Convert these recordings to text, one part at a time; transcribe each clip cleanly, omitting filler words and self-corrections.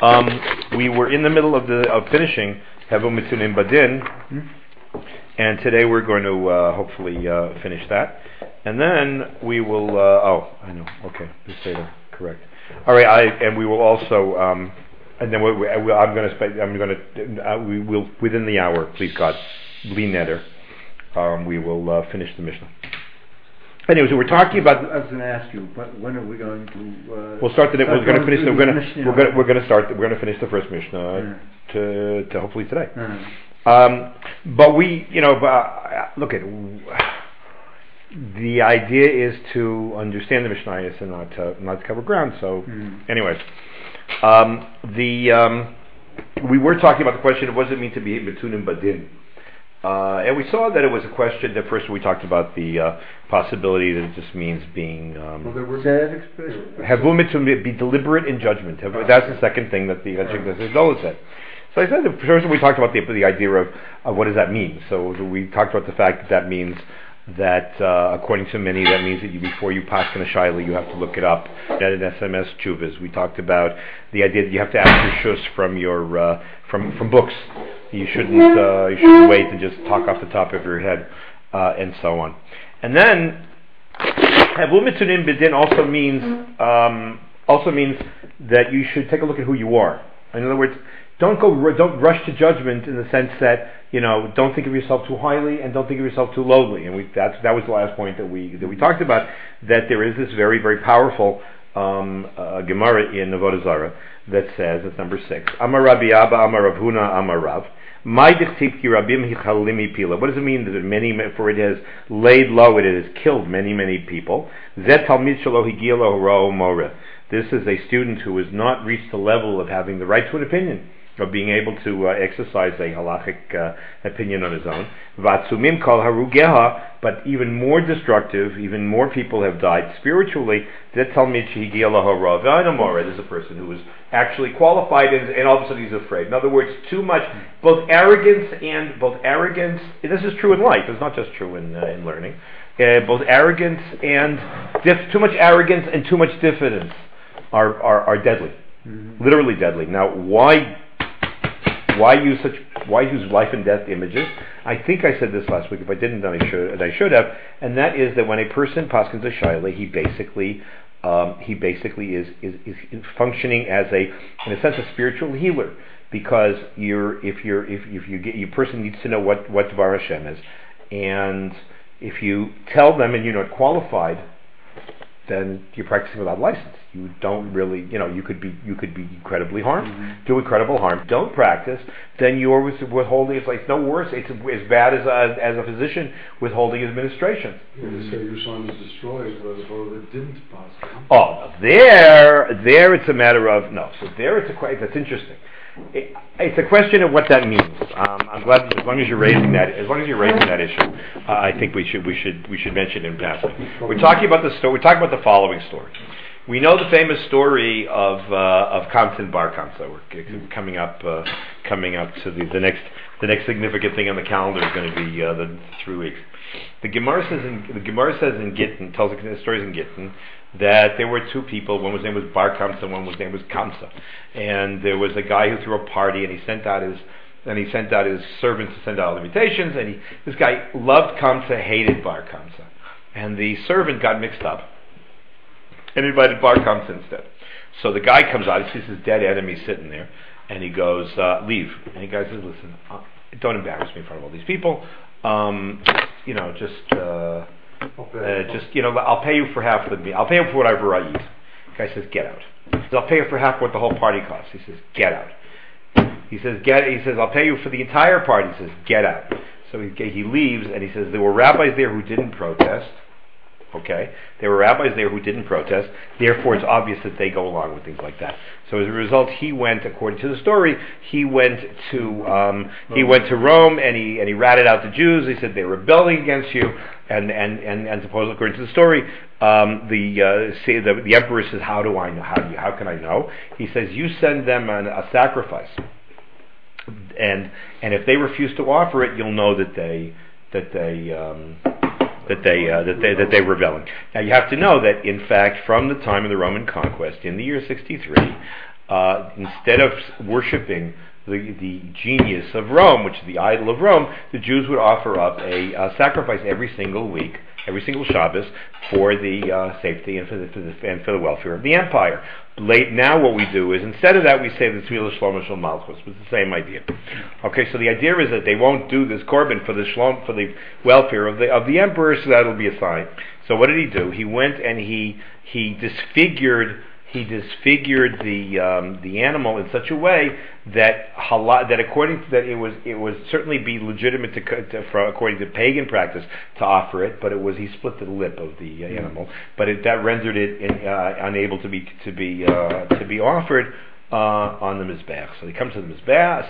We were in the middle of finishing Hevel Mitunim Badin, and today we're going to hopefully finish that, and then we will. I know. Okay, this data correct. All right, and we will also. And then we will within the hour, please God, Bli Neder, we will finish the Mishnah. Anyways, we're talking about. I was going to ask you, when are we going to? We'll start today. We're going to finish. We're going to start. We're going to finish the first Mishnah to hopefully today. But we, look at. The idea is to understand the Mishnayos and not to cover ground. So, anyways, we were talking about the question of what does it mean to be Mitunim Badin. And we saw that it was a question that first we talked about the possibility that it just means being be deliberate in judgment. That's the second thing that the Zola said. So I said that first we talked about the idea of what does that mean. So we talked about the fact that means that according to many that means that before you pass in a shaila you have to look it up at an SMS chuvas. We talked about the idea that you have to ask your shus from your from books. You shouldn't wait and just talk off the top of your head and so on. And then Havul Mitunim Bidin also means that you should take a look at who you are. In other words, don't rush to judgment in the sense that don't think of yourself too highly and don't think of yourself too lowly. And that was the last point that we talked about, that there is this very, very powerful Gemara in Avodah Zarah that says, it's number 6, Amar Rabbi Abba, Amar Rav Huna, Amar Rav. What does it mean that many, for it has laid low, it has killed many, many people? This is a student who has not reached the level of having the right to an opinion, of being able to exercise a halachic opinion on his own. Vatsumim kol harugeha, but even more destructive, even more people have died spiritually. There's a person who is actually qualified and all of a sudden he's afraid. In other words, too much, both arrogance, and this is true in life, it's not just true in learning, both arrogance and too much arrogance and too much diffidence are deadly, literally deadly. Now, why use life and death images? I think I said this last week. If I didn't, then I should have. And that is that when a person paskins a shaila, he basically is functioning as in a sense, a spiritual healer, because your person needs to know what Dvar Hashem is, and if you tell them and you're not qualified, then you're practicing without license. You don't really, you could be incredibly harmed, do incredible harm. Don't practice, then you're withholding. It's like no worse. It's as bad as a physician withholding administration. You say your son is destroyed, but that didn't pass. Oh, there it's a matter of no. So there that's interesting. It's a question of what that means. I'm glad as long as you're raising that issue. I think we should mention it in passing. We're talking about the story. We're talking about the following story. We know the famous story of Kamsa and Bar Kamsa. We're coming up to the next significant thing on the calendar is going to be the 3 weeks. The Gemara says in Gittin, tells the stories in Gittin, that there were two people. One was name was Bar Kamsa, one was name was Kamsa, and there was a guy who threw a party, and he sent out his servants to send out invitations, and this guy loved Kamsa, hated Bar Kamsa, and the servant got mixed up and invited Bar Kamsa instead. So the guy comes out, he sees his dead enemy sitting there, and he goes, leave. And the guy says, listen, don't embarrass me in front of all these people. I'll pay you for half the meal. I'll pay you for whatever I eat. The guy says, get out. He says, I'll pay you for half what the whole party costs. He says, get out. He says, I'll pay you for the entire party. He says, get out. So he leaves, and he says, there were rabbis there who didn't protest. Okay, there were rabbis there who didn't protest. Therefore, it's obvious that they go along with things like that. So as a result, he went, according to the story, he went to Rome, and he ratted out the Jews. He said they're rebelling against you, and supposedly, according to the story, the emperor says, how do I know? How can I know? He says, you send them a sacrifice, and if they refuse to offer it, you'll know that they that they were rebelling. Now you have to know that in fact from the time of the Roman conquest in the year 63, instead of worshiping the genius of Rome, which is the idol of Rome, the Jews would offer up a sacrifice every single week, every single Shabbos, for the safety and for the welfare of the empire. Now what we do is, instead of that, we say the Tefillah Shlomo Shel Malchus, which is the same idea. Okay, so the idea is that they won't do this korban for the welfare of the emperor, so that'll be a sign. So what did he do? He went and he disfigured the animal in such a way that according to that it was certainly be legitimate according to pagan practice to offer it, but he split the lip of the animal, but that rendered it unable to be offered on the mizbeach. So they come to the mizbeach.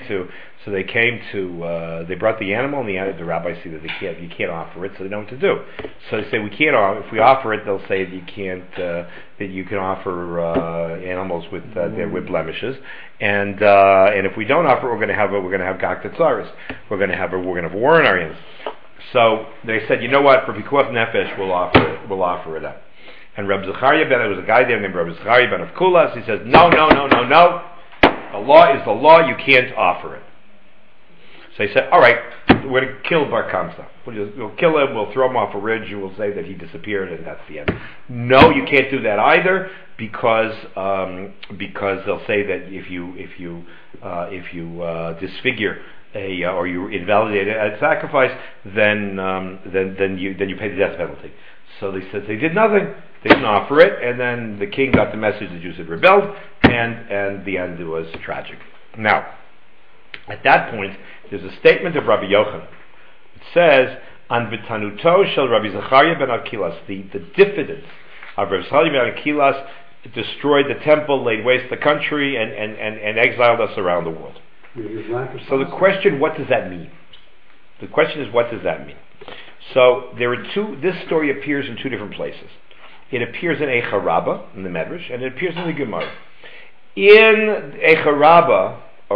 They brought the animal, and the rabbis see that you can't offer it, so they know what to do. So they say we can't. If we offer it, they'll say that you can't. That you can offer animals with blemishes, and if we don't offer it, we're going to have gak tetzaris. We're going to have a war on our hands. So they said, you know what? For pikuach nefesh, we'll offer it up. And Reb Zechariah there was a guy there named Reb Zechariah ben Avkulas. He says, no. The law is the law. You can't offer it. So he said, all right, we're going to kill Bar Kamsa. We'll kill him, we'll throw him off a ridge, and we'll say that he disappeared, and that's the end. No, you can't do that either, because they'll say that if you disfigure or you invalidate a sacrifice, then you pay the death penalty. So they said they did nothing. They didn't offer it, and then the king got the message the Jews had rebelled, and the end was tragic. Now, at that point, there's a statement of Rabbi Yochanan. It says, "An v'tanuto shel Rabbi Zechariah ben Akilas, the diffidence of Rabbi Zechariah ben Akilas destroyed the temple, laid waste the country, and exiled us around the world." So the question, what does that mean? The question is, what does that mean? So there are this story appears in two different places. It appears in Eicha Rabbah, in the Medrash, and it appears in the Gemara. In Eicha Rabbah,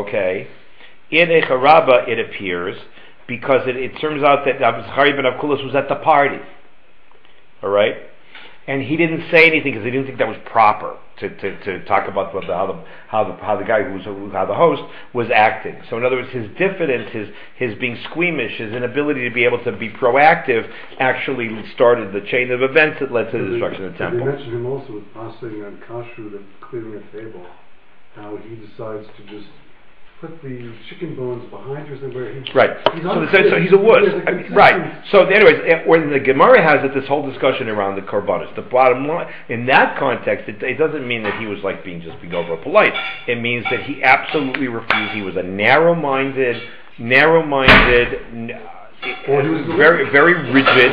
it appears because it turns out that Zechariah ben Avkulas was at the party. All right? And he didn't say anything because he didn't think that was proper to talk about how the guy how the host was acting. So in other words, his diffidence, his being squeamish, his inability to be able to be proactive, actually started the chain of events that led to the destruction of the temple. They mentioned him also with passing on kashrut and clearing a table. How he decides to just put the chicken bones behind her somewhere. Right. So he's a wuss. Right. So anyways, when the Gemara has this whole discussion around the korbanos, the bottom line, in that context, it doesn't mean that he was like being over polite. It means that he absolutely refused. He was a narrow-minded, very, very rigid.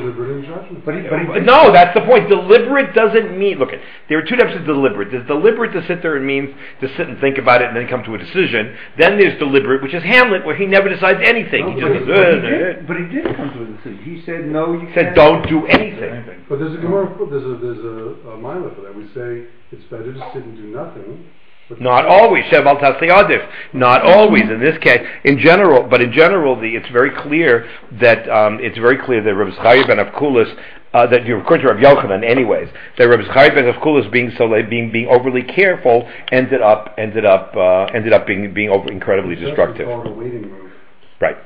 No, that's the point. Deliberate doesn't mean. Look, there are two types of deliberate. There's deliberate to sit there and means to sit and think about it and then come to a decision. Then there's deliberate, which is Hamlet, where he never decides anything. But he did come to a decision. He said no. You said don't do anything. But there's a mila for that. We say it's better to sit and do nothing. Not always, Sheval Tasiyadif. Not always. In this case, in general, it's very clear that Rabbi Zechariah ben Avkulas, that according to Rabbi Yochanan, anyways, that Rabbi Zechariah ben Avkulas being overly careful ended up being incredibly destructive. Right.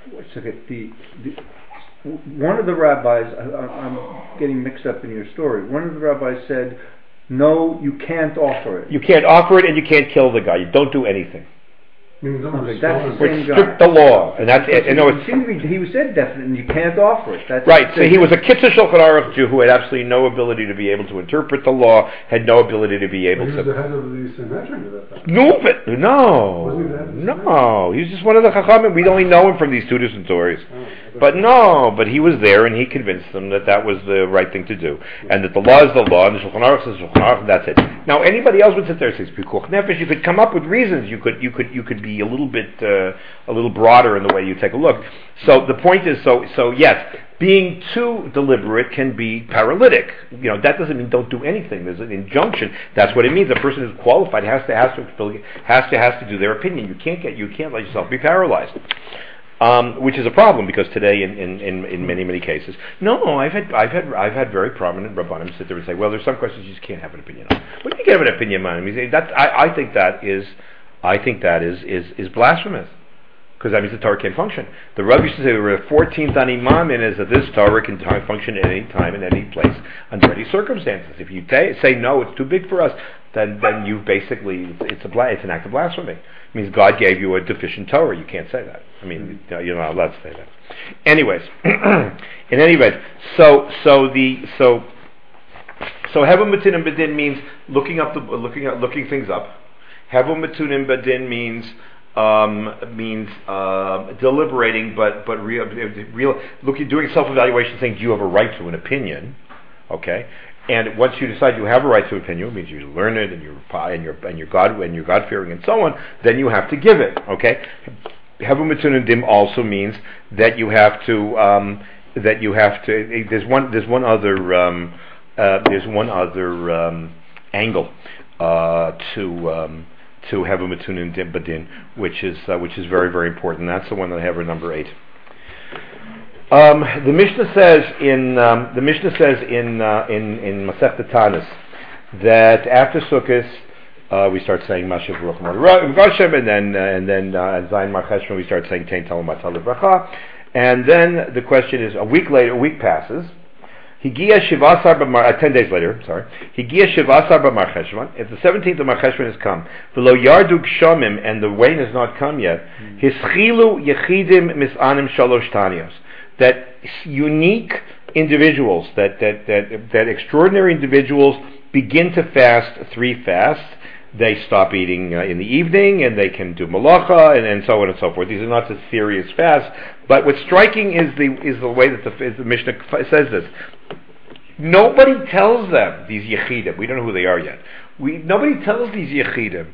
One of the rabbis, I'm getting mixed up in your story. One of the rabbis said, no, you can't offer it. You can't offer it, and you can't kill the guy. You don't do anything. That's the same guy. Strict the law, and that's it. He said definitely, and you can't offer it. That's right. So he was a Kitzur Shulchan Aruch Jew who had absolutely no ability to be able to interpret the law, had no ability to be able to. He was the head of the Sanhedrin at that time. No. He was just one of the Chachamim. We only know him from these two different stories. But he was there, and he convinced them that was the right thing to do, and that the law is the law, and the Shulchan Aruch is Shulchan Aruch, and that's it. Now, anybody else would sit there and say, Pikuach Nefesh, you could come up with reasons. You could be a little broader in the way you take a look. So the point is, so yes, being too deliberate can be paralytic. That doesn't mean don't do anything. There's an injunction. That's what it means. A person who's qualified has to do their opinion. You can't let yourself be paralyzed. which is a problem because today, in many cases, no, I've had very prominent rabbanim sit there and say, well, there's some questions you just can't have an opinion on. What do you get an opinion on? I mean, I think that is blasphemous. Because that means the Torah can't function. The Rav used to say we're 14th on Imam, and is that this Torah can function at any time, in any place, under any circumstances. If you say no, it's too big for us, then you basically it's an act of blasphemy. It means God gave you a deficient Torah. You can't say that. I mean, you're not allowed to say that. Anyways, in any event, so Hevel Matunim Badin means looking things up. Hevel Matunim Badin means deliberating, but doing self-evaluation, saying, do you have a right to an opinion? Okay, and once you decide you have a right to an opinion, it means you learn it and you're God-fearing and so on. Then you have to give it. Okay, Hevel Matunim Dim also means that you have to. There's one other angle to have a Matunim Badin, which is very, very important. That's the one that I have for number 8. The Mishnah says in Masechta Tanis that after Sukkot we start saying Mashiach Baruch Hashem, and then Zayin Mar Cheshvan we start saying Tein Talam Matzah Bracha, and then the question is a week passes. Higia Shivasar 10 days later, Higia Shivasar b'Mar Cheshvan. If the 17th of Mar Cheshvan has come, below Yarduk Shomim, and the rain has not come yet, Hischilu Yechidim Misanim Shalosh Tanios. That unique individuals, that extraordinary individuals begin to fast 3 fasts. They stop eating in the evening, and they can do malacha, and so on and so forth. These are not such serious fasts. But what's striking is the way that the Mishnah says this. Nobody tells them, these yechidim, we don't know who they are yet. Nobody tells these yechidim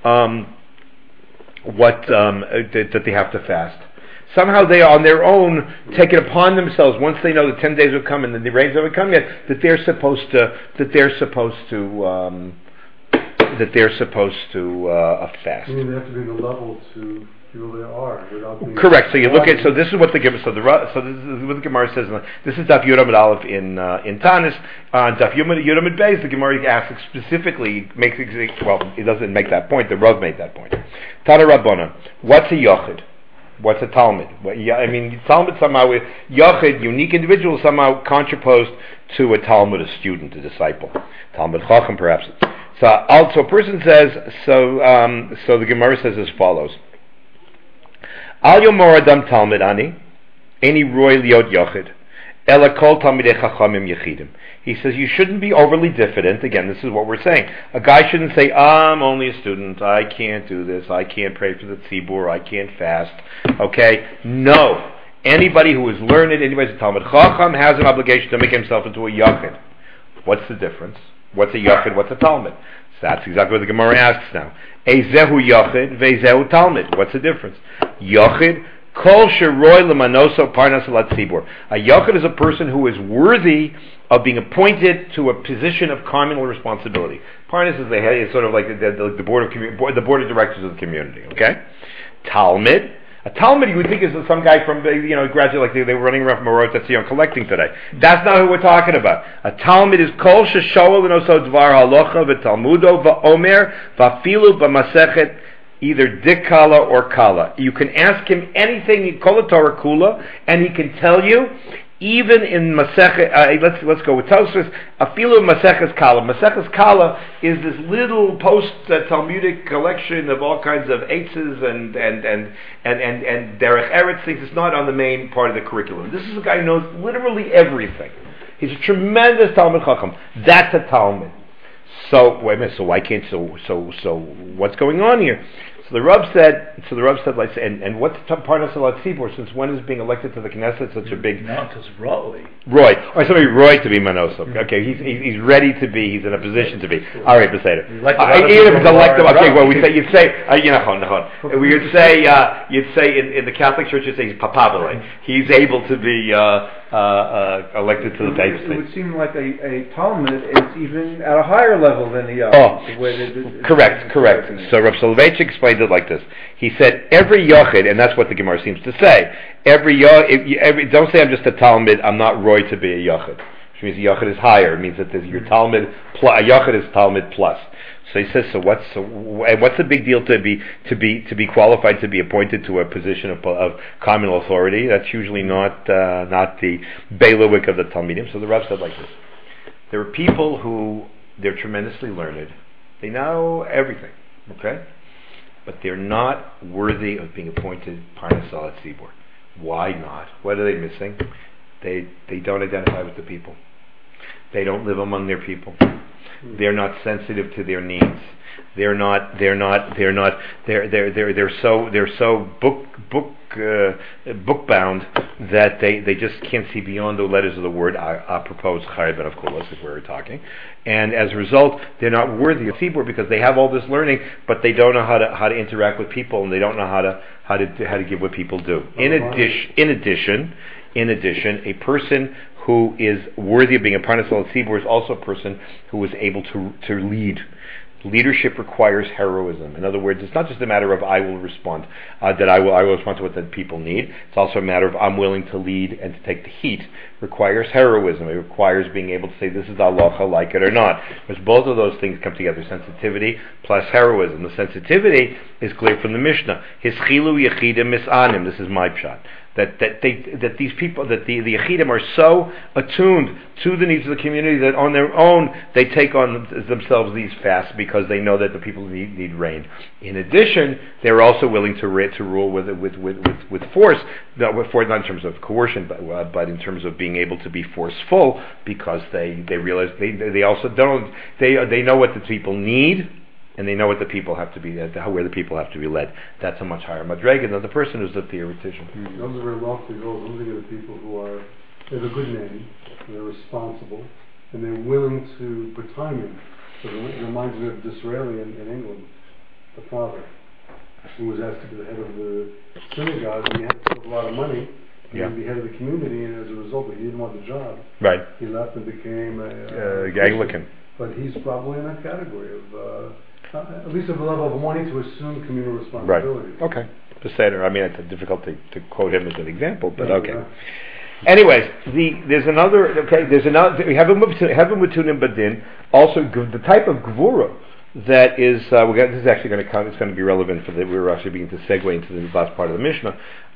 that they have to fast. Somehow they on their own take it upon themselves, once they know the 10 days will come and the rains haven't come yet, that they're supposed to fast. I mean, they have to be in the level to feel they are without being correct. So you look at this is what the Gemara. So this is what the Gemara says. This is Daf Yud Amud Aleph in Tanis. On Daf Yud Amud Beis, the Gemara asks specifically, it doesn't make that point. The Rav made that point. Tana Rabbana, what's a yochid? What's a Talmud? Talmud somehow yochid, unique individual, somehow contraposed to a Talmud, a student, a disciple, Talmud Chacham perhaps. So a person says, so the Gemara says as follows. Al Yomor Adam Talmud Ani, Eni Roy Liot Yochid, Ela Kol Talmidei Chachamim Yechidim. He says you shouldn't be overly diffident. Again, this is what we're saying. A guy shouldn't say, I'm only a student, I can't do this, I can't pray for the tzibur, I can't fast. Okay? No. Anybody who is learned, anybody who's a Talmud Chacham has an obligation to make himself into a Yochid. What's the difference? What's a Yochid? What's a Talmud? So that's exactly what the Gemara asks now. Ezehu Yochid, vezehu Talmud. What's the difference? Yochid, kol sheroy lemanoso parnas alatzibur. A Yochid is a person who is worthy of being appointed to a position of communal responsibility. Parnas is sort of like the board of directors of the community. Okay, Talmud. A Talmud you would think is some guy from graduate, like they were running around from Morot Tzitzion collecting today. That's not who we're talking about. A Talmud is kol sheshoel v'noso dvar halacha v'talmudo v'omer v'afilu v'masechet, either dik kala or kala. You can ask him anything, kol Torah kula, and he can tell you. Even in Masechet, let's go with Tosfos. Afilu Maseches Kala. Maseches Kala is this little post-Talmudic collection of all kinds of eitzes and derech eretz things. It's not on the main part of the curriculum. This is a guy who knows literally everything. He's a tremendous Talmud Chacham. That's a Talmud. So wait a minute. So why can't? So what's going on here? So the Rav said, like, and what's Parnas Alatzibur? Since when is being elected to the Knesset such a big? No, because Roy, or somebody Roy to be Manosov. Okay, he's ready to be. He's in a position to be. All right, Beseder. Even if it's elected, okay. Well, you'd say in the Catholic Church you'd say he's papabile. He's able to be. elected to the Daiv It state. would seem like a Talmud is even at a higher level than the Yachid. Correct. So Rav Soloveitchik explained it like this. He said every Yachid, and that's what the Gemara seems to say. Don't say I'm just a Talmud. I'm not roy to be a Yachid, which means a Yachid is higher. It means that your Talmud a Yachid is Talmud plus. So he says, what's the big deal to be qualified to be appointed to a position of communal authority? That's usually not the bailiwick of the Talmidim. So the Rav said like this: there are people who they're tremendously learned, they know everything, okay, but they're not worthy of being appointed Parnas al Tzibur. Why not? What are they missing? They don't identify with the people. They don't live among their people. They're not sensitive to their needs. They're so book bound that they just can't see beyond the letters of the word. Apropos Chayei ben Avkulos, if we were talking, and as a result, they're not worthy of tzibur because they have all this learning, but they don't know how to interact with people, and they don't know how to give what people do. In addition, a person who is worthy of being a Parnas al Tzibur is also a person who is able to lead. Leadership requires heroism. In other words, it's not just a matter of I will respond, that I will respond to what the people need. It's also a matter of I'm willing to lead and to take the heat. It requires heroism. It requires being able to say this is the halacha, like it or not. Because both of those things come together: sensitivity plus heroism. The sensitivity is clear from the Mishnah. Hischilu yechidim misanim. This is my pshat. That these people, that the Yechidim are so attuned to the needs of the community that on their own they take on themselves these fasts because they know that the people need rain. In addition, they're also willing to rule with force, not in terms of coercion, but in terms of being able to be forceful, because they realize they also they know what the people need. And they know what the people have to be, where the people have to be led. That's a much higher madrega than the person who's the theoretician. Those are very lofty goals. Those are the people who they have a good name, they're responsible, and they're willing to put time in. So it reminds me of Disraeli in England, the father, who was asked to be the head of the synagogue, and he had to put a lot of money and be head of the community, and as a result, he didn't want the job. Right. He left and became a Anglican. But he's probably in that category of at least at the level of wanting to assume communal responsibility. Right. Okay. Just say it. I mean, it's difficult to quote him as an example, but okay. Anyways, there's another. We have a Mutunim Badin. Also, the type of gvura that is. This is actually going to come. It's going to be relevant for we're actually beginning to segue into the last part of the Mishnah.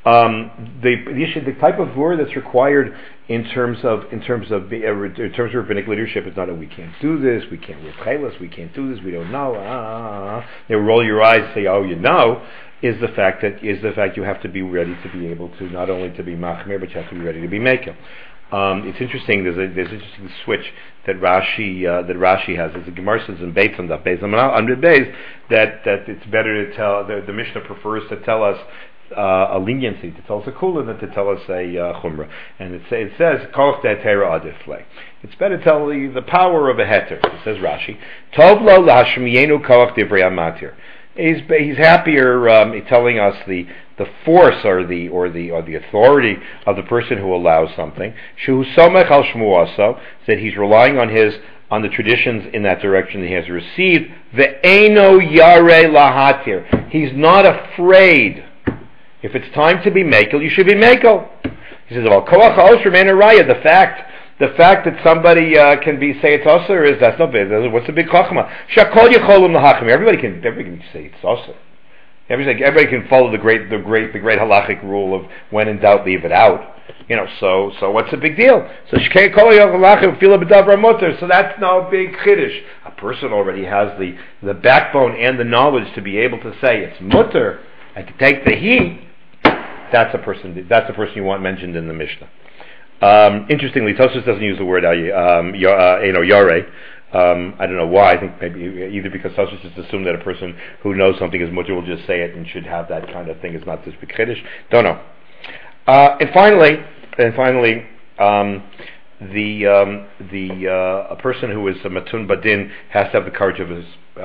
The type of gvura that's required in terms of rabbinic leadership is not we can't do this, we can't wear chaylas, we can't do this, we don't know. They roll your eyes, say, oh, you know. Is the fact you have to be ready to be able to not only to be machmir, but you have to be ready to be mekel. It's interesting. There's an interesting switch that Rashi has. As the Gemara says in Beis on that Beis that it's better to tell. The Mishnah prefers to tell us a leniency, to tell us a kula than to tell us a chumrah. And it says koch de'etera adifle. It's better to tell the power of a heter. It says Rashi, tov lo lahashmiyenu koch divrei amatir. He's happier telling us the force or the authority of the person who allows something. Shehu somech al shmuaso, that he's relying on the traditions in that direction that he has received. Ve'eno yare lahatir. He's not afraid. If it's time to be makel, you should be makel. He says, well, koach ha'os remain a raya. The fact that somebody can say it's osir is that's not big. What's the big chachma? Shakol yecholim lahachim. Everybody can say it's osir. Everybody can follow the great halachic rule of when in doubt, leave it out. So what's the big deal? So shkei kol halachim fila b'davra mutter. So that's no big chiddush. A person already has the backbone and the knowledge to be able to say it's mutter and to take the heat. That's the person you want mentioned in the Mishnah. Interestingly, Tosfos doesn't use the word yare. I don't know why. I think maybe either because Tosfos just assumed that a person who knows something is mutter will just say it and should have that kind of thing. It's not this big chiddush. Don't know. And finally, a person who is a matun badin has to have the courage of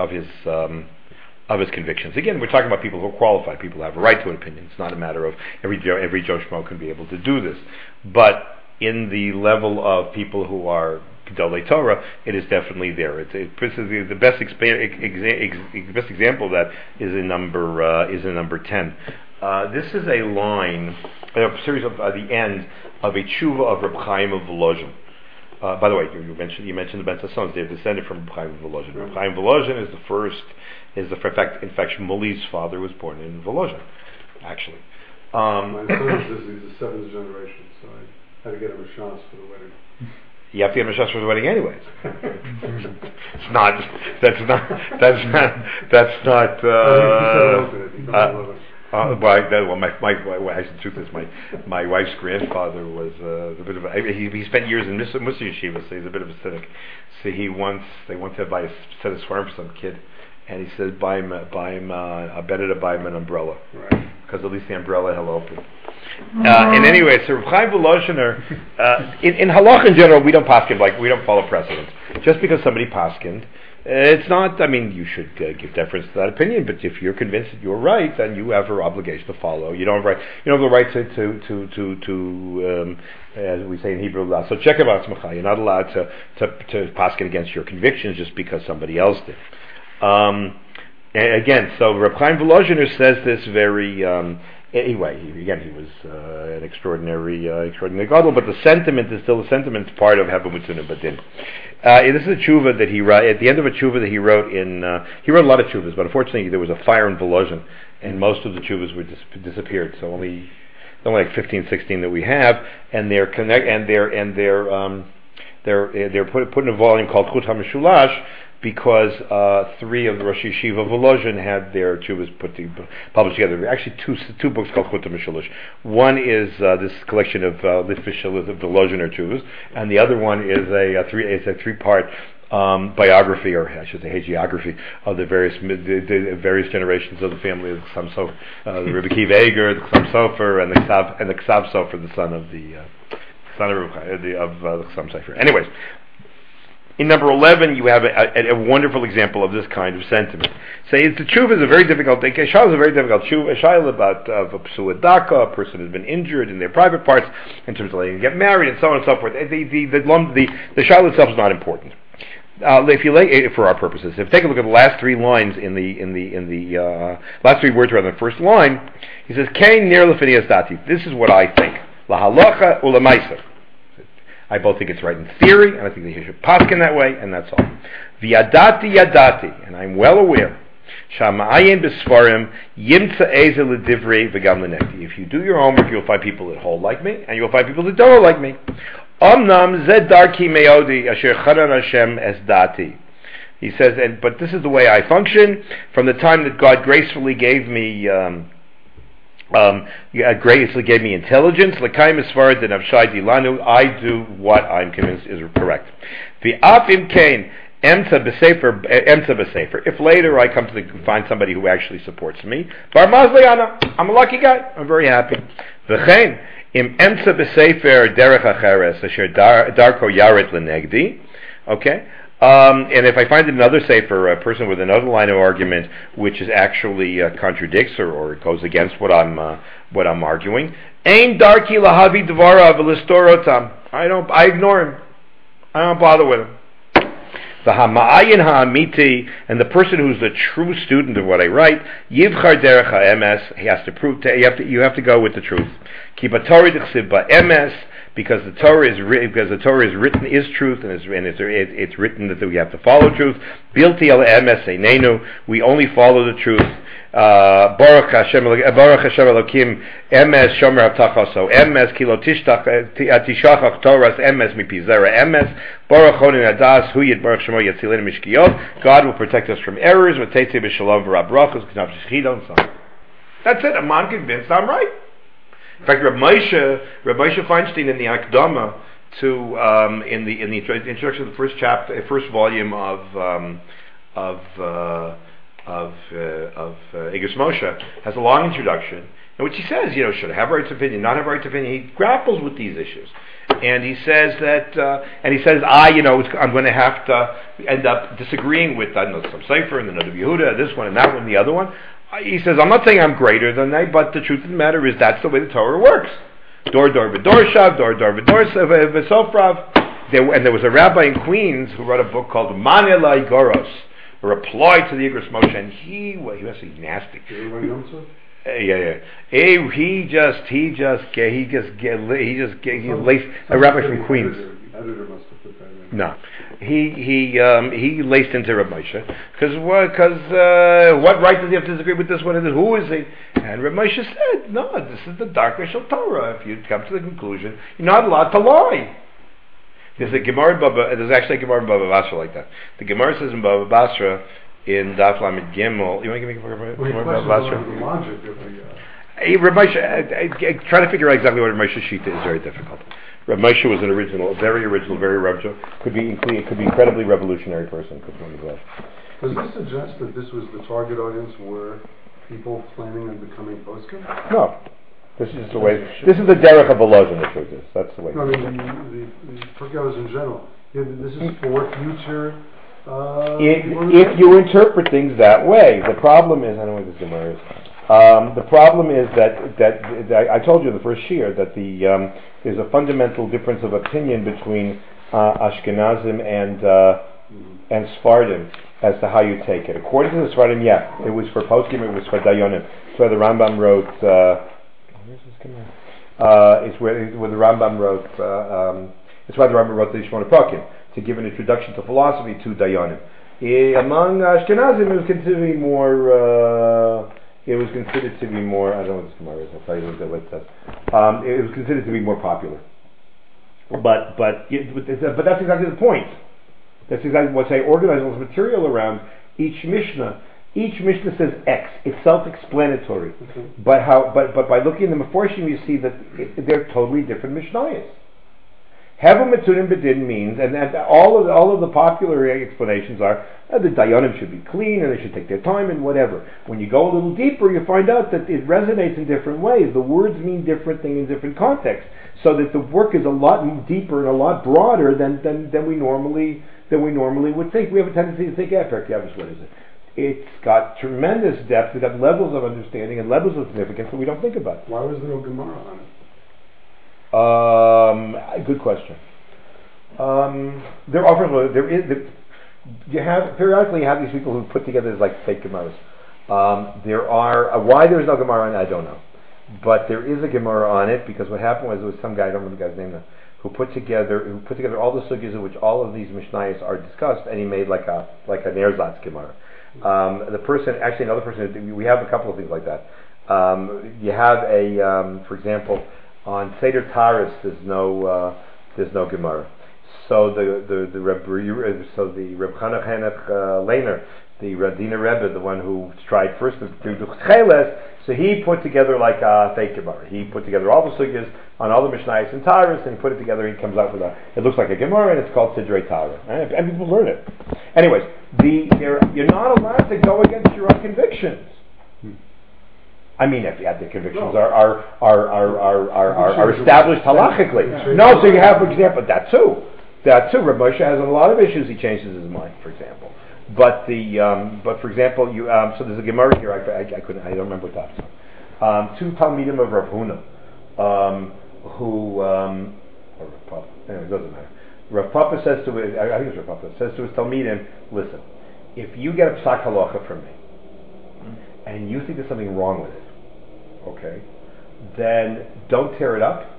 his convictions. Again, we're talking about people who are qualified. People who have a right to an opinion. It's not a matter of every Joe Schmo can be able to do this. But in the level of people who are Gedolei Torah, it is definitely there. The best example of that is in number 10. This is a line, a series of the end of a tshuva of Reb Chaim of Volozhin. By the way, you mentioned the Ben Sassons. They're descended from Reb Chaim of Volozhin. Reb Chaim of Volozhin is the first. In fact, Shmuli's father was born in Volozhin, actually. My son is the seventh generation, so I had to get him a chance for the wedding. You have to get him a chance for the wedding anyways. That's not. The truth is, my wife's grandfather was a bit of he spent years in Muslim yeshiva, so he's a bit of a cynic. So they wanted to buy a set of swearing for some kid, and he said, buy him better to buy him an umbrella, right? Because at least the umbrella he'll open. And anyway, so Reb Chaim Volozhiner, in halach in general, we don't follow precedent. Just because somebody paskined, it's not. I mean, you should give deference to that opinion. But if you're convinced that you're right, then you have an obligation to follow. You don't have the right to as we say in Hebrew, so check about tzmacha. You're not allowed to paskin against your convictions just because somebody else did. Again, so Reb Chaim Volozhiner says this very. Anyway, he was an extraordinary gadol, but the sentiment is still the sentiment part of Heva Mitzvah Badin. This is a tshuva that he wrote at the end of a tshuva that he wrote in. He wrote a lot of tshuvas, but unfortunately there was a fire in Volozhin, and most of the tshuvas were disappeared. So only like 15, 16 that we have, and they're put in a volume called Chut HaMeshulash, because 3 of the Rosh Yeshiva of Volozhin had their tshuvas published together. There are actually two books called Chut HaMeshulash. One is this collection of Litvish of Volozhiner tshuvas, and the other one is a 3-part biography, or I should say hagiography, of the various generations of the family of the Chassam Sofer, the Rebbe Akiva Eiger, the Chassam Sofer, and the Ksav Sofer, the son of the Chassam Sofer. Anyways. In number 11, you have a wonderful example of this kind of sentiment. Say, the tshuva is a very difficult thing. Shaila is a very difficult tshuva. Shaila about a psula daka, a person has been injured in their private parts, in terms of letting them get married, and so on and so forth. The shaila itself is not important. If you for our purposes, if you take a look at the last 3 lines in the last 3 words rather than the first line, he says, "Kain ner lefinias dati." This is what I think. La halacha ulamaisa. I both think it's right in theory, and I think that you should paskin that way, and that's all. Yadati, and I'm well aware. Shama'ayin b'sfarim yimtza eze l'divrei v'gam l'nekti. If you do your homework, you'll find people that hold like me, and you'll find people that don't hold like me. Omnam zed darki meodi asher charan Hashem es dati. He says, but this is the way I function from the time that God gracefully gave me. Graciously gave me intelligence. I do what I'm convinced is correct. If later I come to find somebody who actually supports me, I'm a lucky guy. I'm very happy. Okay. And if I find another sefer, a person with another line of argument, which is actually contradicts or goes against what I'm arguing, ein darki lahavi dvara v'listorotam. I ignore him. I don't bother with him. The hama'ayin ha'amiti, and the person who's the true student of what I write, yivchar derech ha'emes. He has to prove. You have to go with the truth. Ki b'torah d'chsiv ba'emes. Because the Torah is written is truth, and it's written that we have to follow truth. Bilti al emes einenu. We only follow the truth. Baruch Hashem Elokim emes shomer haftachaso emes kilo tishachach Torahs emes mipizera emes Baruch Honin Adas Huyid Baruch Shemo Yatzilin Mishkiyot. God will protect us from errors. V'teitzei b'shalom v'rabrachos k'nav shechidon. That's it. I'm convinced I'm right. In fact, Reb Moshe Feinstein in the Akdama to in the introduction to the first volume of Igros Moshe has a long introduction in which he says, should I have right to opinion, not have right to opinion. He grapples with these issues, and he says that, I'm going to have to end up disagreeing with some Sefer and another Yehuda, this one and that one, and the other one. He says, I'm not saying I'm greater than they, but the truth of the matter is that's the way the Torah works. Dor v'Dorshav, Dor v'Sofrav. And there was a rabbi in Queens who wrote a book called Manelai Goros, a reply to the Igros Moshe, and he was nasty. Yeah. He laced a rabbi from Queens. Editor must have put that in. No, he laced into Reb Moshe because what right does he have to disagree with this one? Who is he? And Reb Moshe said, no, this is the Darkei Shel Torah. If you come to the conclusion, you're not allowed to lie. There's a Gemara in Baba. There's actually a Gemara in Baba Basra like that. The Gemara says in Baba Basra in Daf Lamed Gimel. You want to give me a Gemara Baba Basra? Reb Moshe, trying to figure out exactly what Reb Moshe's sheet is very difficult. Reb Moshe was an original, very revolutionary. Could be incredibly revolutionary person. Does this suggest that this was the target audience were people planning on becoming poskim? No. This is just the way. This is the derech of Volozhin, the truth is. That's the way. No, I mean the Turkos in general. This is for future. If you interpret things that way, the problem is, I don't know what this Gemara is. The problem is that I told you in the first year that there's a fundamental difference of opinion between Ashkenazim and Sfardim as to how you take it. According to the Sfardim, it was for poskim, it was for dayanim. It's where the Rambam wrote. It's where the Rambam wrote. It's why the Rambam wrote the Shmona Prakim to give an introduction to philosophy to dayanim. Among Ashkenazim, it was considered to be more. It was considered to be more. I don't know what this Gemara is. I'll tell you what it says. It was considered to be more popular. But that's exactly the point. That's exactly what I organize all this material around. Each Mishnah says X. It's self-explanatory. Mm-hmm. But by looking at the Meforshim, you see that they're totally different Mishnayos. Hevel Metunim Bedin means, and all of the popular explanations are the Dayanim should be clean and they should take their time and whatever. When you go a little deeper, you find out that it resonates in different ways. The words mean different things in different contexts, so that the work is a lot deeper and a lot broader than we normally would think. We have a tendency to think, what is it? It's got tremendous depth. It's got levels of understanding and levels of significance that we don't think about. Why was there no Gemara on it? Good question. Periodically you have these people who put together like fake Gemaras. There are why there's no Gemara on it, I don't know, but there is a Gemara on it because what happened was there was some guy, I don't remember the guy's name now, who put together all the sugyas in which all of these Mishnayos are discussed, and he made like a Nerzatz Gemara. Another person. We have a couple of things like that. You have for example. On Seder Taurus, there's no Gemara. So the Reb Chana Henoch Lehner, the Radina Rebbe, the one who tried first to do Cheles, so he put together like a fake Gemara. He put together all the sugyas on all the Mishnayos and Taurus, and he put it together. He comes out with it looks like a Gemara, and it's called Sidrei Torah, and people learn it. Anyways, you're not allowed to go against your own convictions. I mean, if you have the convictions are established halachically. No, so you have, for example, that too. Reb Moshe has a lot of issues. He changes his mind, for example. But for example, so there's a Gemara here. I don't remember what that's on. Two Talmidim of Rav Huna, who or Rav Papa. Anyway, it doesn't matter. Rav Papa says to his, I think it's Rav Papa says to his Talmidim, listen, if you get a psak halacha from me, and you think there's something wrong with it, okay, then don't tear it up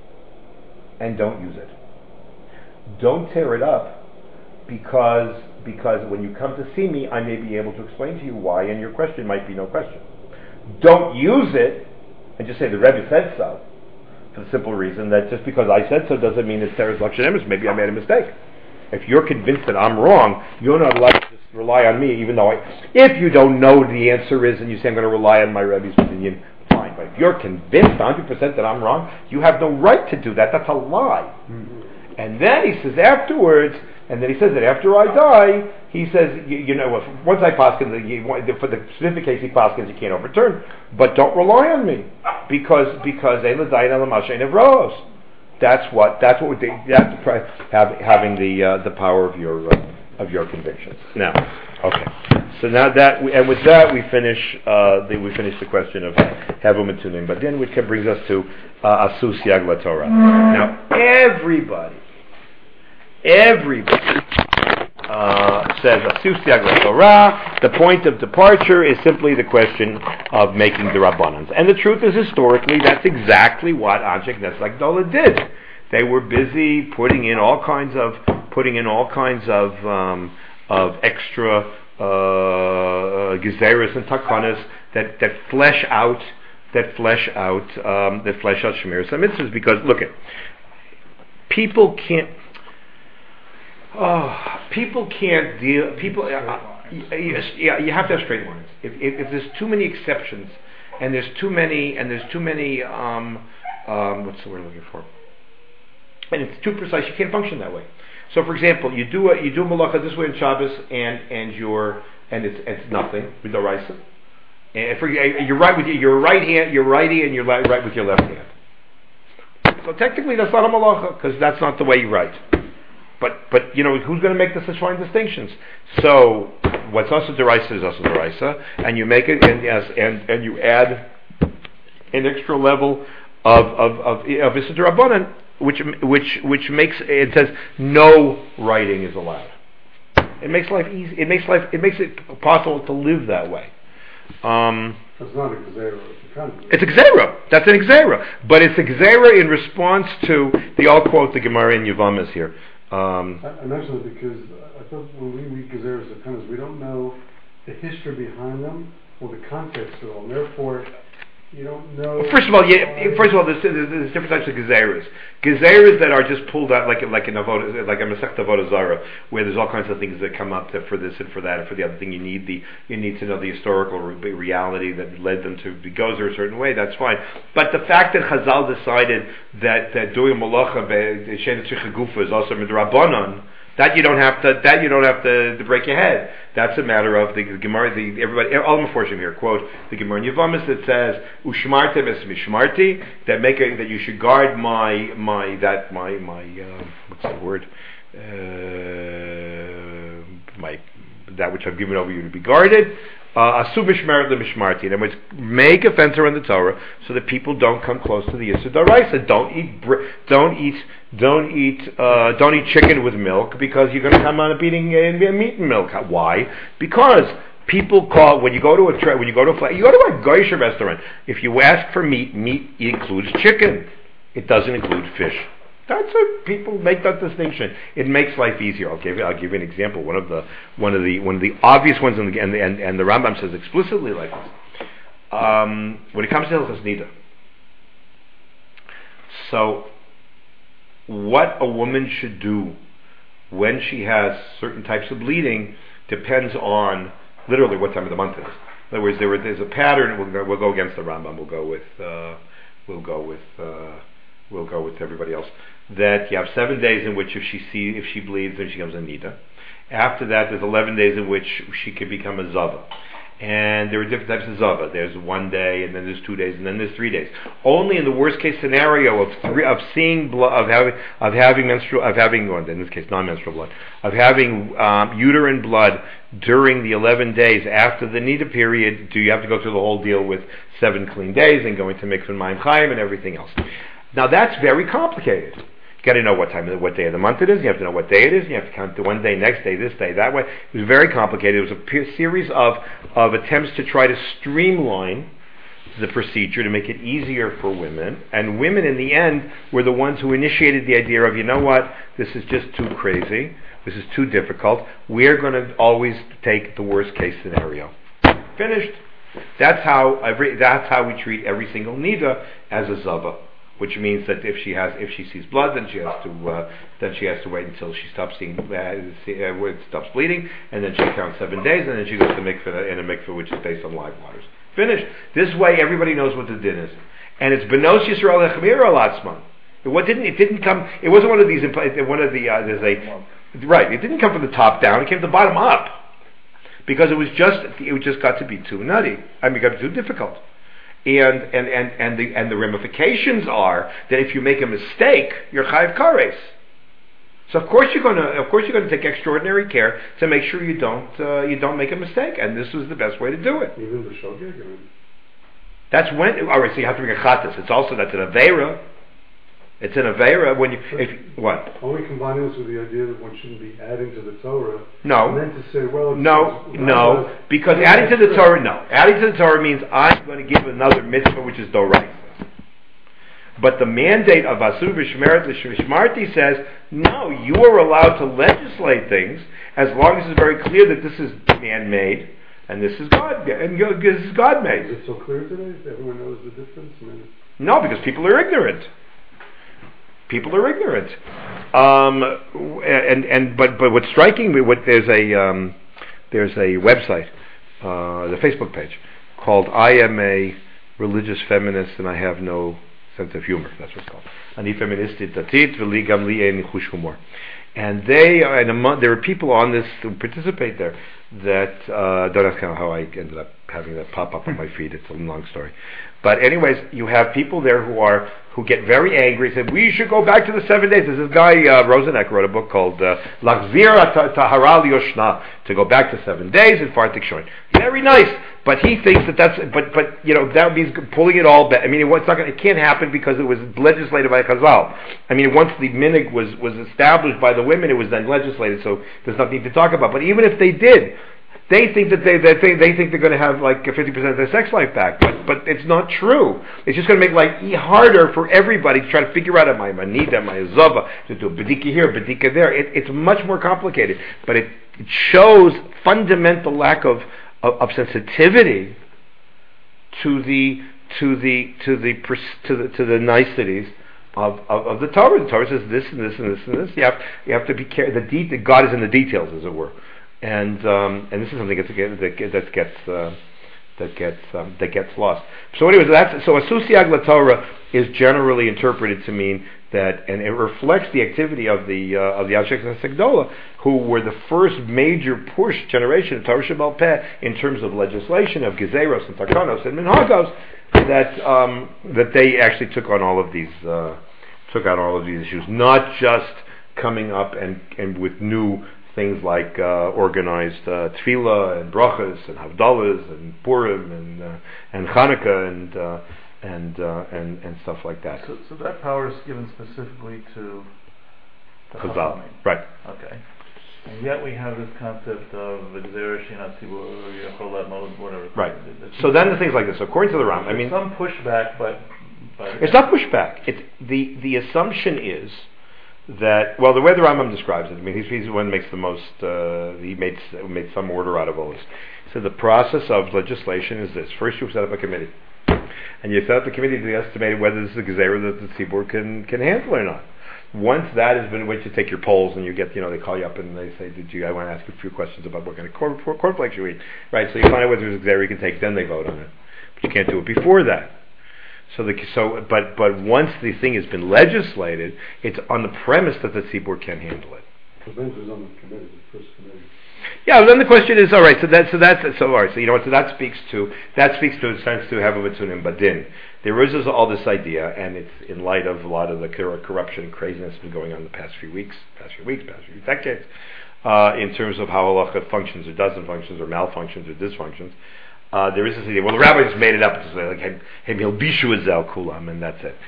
and don't use it. Don't tear it up because when you come to see me, I may be able to explain to you why, and your question might be no question. Don't use it and just say the Rebbe said so, for the simple reason that just because I said so doesn't mean it's Teres Lakshan Emes. Maybe I made a mistake. If you're convinced that I'm wrong, you're not allowed to just rely on me, even though if you don't know what the answer is and you say I'm going to rely on my Rebbe's opinion, fine. But if you're convinced 100% that I'm wrong, you have no right to do that. That's a lie. Mm-hmm. And then he says afterwards, and then he says that after I die, he says, once I paskin, for the specific case he paskins, you can't overturn, but don't rely on me, because that's what we do. That's having the power of your convictions. Now. Okay. So now that and with that we finish the question of Hevel Mitunim. But then which brings us to Asus Yag LaTorah. Now everybody says Asus Yag LaTorah. The point of departure is simply the question of making the Rabbanans. And the truth is, historically, that's exactly what Anshe Knesset Gdola did. They were busy putting in all kinds of extra gezeres and takanas that flesh out shemiras and mitzvahs. Because look, people can't deal. People, you have to have straight lines. If there's too many exceptions, and there's too many, what's the word I'm looking for? And it's too precise, you can't function that way. So, for example, you do malacha this way in Shabbos, and it's nothing with the raisa. And you're right with your right hand, you're righty, and you're right with your left hand. So technically, that's not a malacha because that's not the way you write. But who's going to make the such fine distinctions? So, what's also deraisa is also deraisa, and you make it, and you add an extra level of Issa D'Rabbanan, which makes it says no writing is allowed. It makes life easy. It makes it possible to live that way. It's not a gzera. It's a gzera. That's an gzera. But it's a gzera in response to I'll quote the Gemara in Yevamos here. I mentioned it because I thought when we read gezeras at times we don't know the history behind them or the context at all. And therefore, you don't know. First of all, there's different types of gezeras. Gezeras that are just pulled out like a Masechta Avodah Zarah, where there's all kinds of things that come up for this and for that and for the other thing. You need to know the historical reality that led them to go a certain way. That's fine. But the fact that Chazal decided that doing malacha she'ein tzricha gufa is also midrabanan, that you don't have to break your head. That's a matter of the Gemara. Everybody, all the Meforshim here quote the Gemara in Yevamos that says ushmartem es mishmarti, that you should guard my what's the word that which I've given over you to be guarded. Asu b'shmeret le'mishmarti. In other words, make a fence around the Torah so that people don't come close to the Yisur D'Oraisa. Don't eat chicken with milk because you're going to come out of eating meat and milk. Why? Because people call when you go to a Goyish restaurant. If you ask for meat includes chicken. It doesn't include fish. That's what people make that distinction. It makes life easier. I'll give you an example. One of the obvious ones, and the Rambam says explicitly like this. When it comes to Hilchos Nida, so what a woman should do when she has certain types of bleeding depends on literally what time of the month it is. In other words, there's a pattern. We'll go against the Rambam. We'll go with everybody else. That you have 7 days in which if she bleeds, then she becomes a nida. After that, there's 11 days in which she can become a zava. And there are different types of zava. There's 1 day, and then there's 2 days, and then there's 3 days. Only in the worst case scenario of seeing blood, of having in this case non-menstrual blood, of having uterine blood during the 11 days after the nida period, do you have to go through the whole deal with 7 clean days and going to mikveh and mayim chayim and everything else. Now that's very complicated. You got to know what day of the month it is. You have to know what day it is. You have to count the 1 day, next day, this day, that way. It was very complicated. It was a series of attempts to try to streamline the procedure to make it easier for women. And women, in the end, were the ones who initiated the idea of, you know what, this is just too crazy. This is too difficult. We're going to always take the worst case scenario. Finished. That's how we treat every single nida as a zava. Which means that if she sees blood, then she has to wait until she stops stops bleeding, and then she counts 7 days, and then she goes to mikveh in a mikveh which is based on live waters. Finished. This way, everybody knows what the din is, and it's benos Yisrael lechmir alatzman. It didn't come. It wasn't one of these. Right. It didn't come from the top down. It came from the bottom up, because it just got to be too nutty. It got to be too difficult. And the ramifications are that if you make a mistake, you're chayiv kares. So of course you're going to take extraordinary care to make sure you don't make a mistake, and this was the best way to do it. Even the shogeg, I mean. That's when. All right, so you have to bring a chatas. It's also that's an aveira. It's an aveira when what? Are we combining this with the idea that one shouldn't be adding to the Torah? No. And then to say, well, no, because adding to the Torah means I'm going to give another mitzvah which is doraisa. But the mandate of Asur B'Shmeret L'Shmarti says, no, you are allowed to legislate things as long as it's very clear that this is man-made and this is God, and this is God-made. Is it so clear today? Everyone knows the difference? No, because people are ignorant. People are ignorant. But what's striking me, there's a website, the Facebook page, called "I Am a Religious Feminist and I Have No Sense of Humor." That's what it's called. Ani feministit datit v'li gam li ein chush humor. And there are people on this who participate there that don't ask how I ended up having that pop up on my feed. It's a long story. But anyways, you have people there who get very angry, say, we should go back to the 7 days. There's this guy, Rosenek, wrote a book called Lachzir Tahara Yoshna, to go back to 7 days in Fartik Shoin. Very nice, but he thinks that means pulling it all back. I mean, it can't happen because it was legislated by Chazal. I mean, once the minig was established by the women, it was then legislated, so there's nothing to talk about. But even if they did, they think that they think they're going to have like 50% of their sex life back, but it's not true. It's just going to make life harder for everybody to try to figure out, am I manida, am I a zava, to do bedika here, bedika there. It's much more complicated, but it shows fundamental lack of sensitivity to the niceties of the Torah. The Torah says this and this and this and this. You have to be careful. God is in the details, as it were. And this is something that gets lost. So anyways, so a susiag laTorah is generally interpreted to mean that, and it reflects the activity of the Avshek Segdola, who were the first major push generation of Torah Shebal Peh in terms of legislation of Gezeros and Takanos and Minhagos, that they actually took on all of these issues, not just coming up and with new things like organized tefillah and brachas and havdalahs and Purim and Hanukkah and stuff like that. So that power is given specifically to the Chazal, right? Okay. And yet we have this concept of v'gzeira she'eina tzibur yachol la'mod, whatever. Right. So then the things like this. So according to the Ram, some pushback, but it's not pushback. It's the assumption is that, well, the way the Rambam describes it, I mean, he's the one who makes the most, he made some order out of all this. So the process of legislation is this. First you set up a committee. And you set up the committee to estimate whether this is a gezerah that the tzibur can handle or not. Once that has been, once you take your polls and you get, they call you up and they say, I want to ask you a few questions about what kind of cornflakes you eat. Right, so you find out whether there's a gezerah you can take, then they vote on it. But you can't do it before that. But once the thing has been legislated, it's on the premise that the tzibur can handle it. So then it was on the committee, the first committee. Yeah, then the question is, all right. So that speaks to a sense to have a mitzunim badin. There is all this idea, and it's in light of a lot of the corruption and craziness that's been going on the past few decades, in terms of how halacha functions or doesn't functions or malfunctions or dysfunctions. There is this idea. Well, the rabbi just made it up. It's like, hey, bishu ezel kulam, and that's it.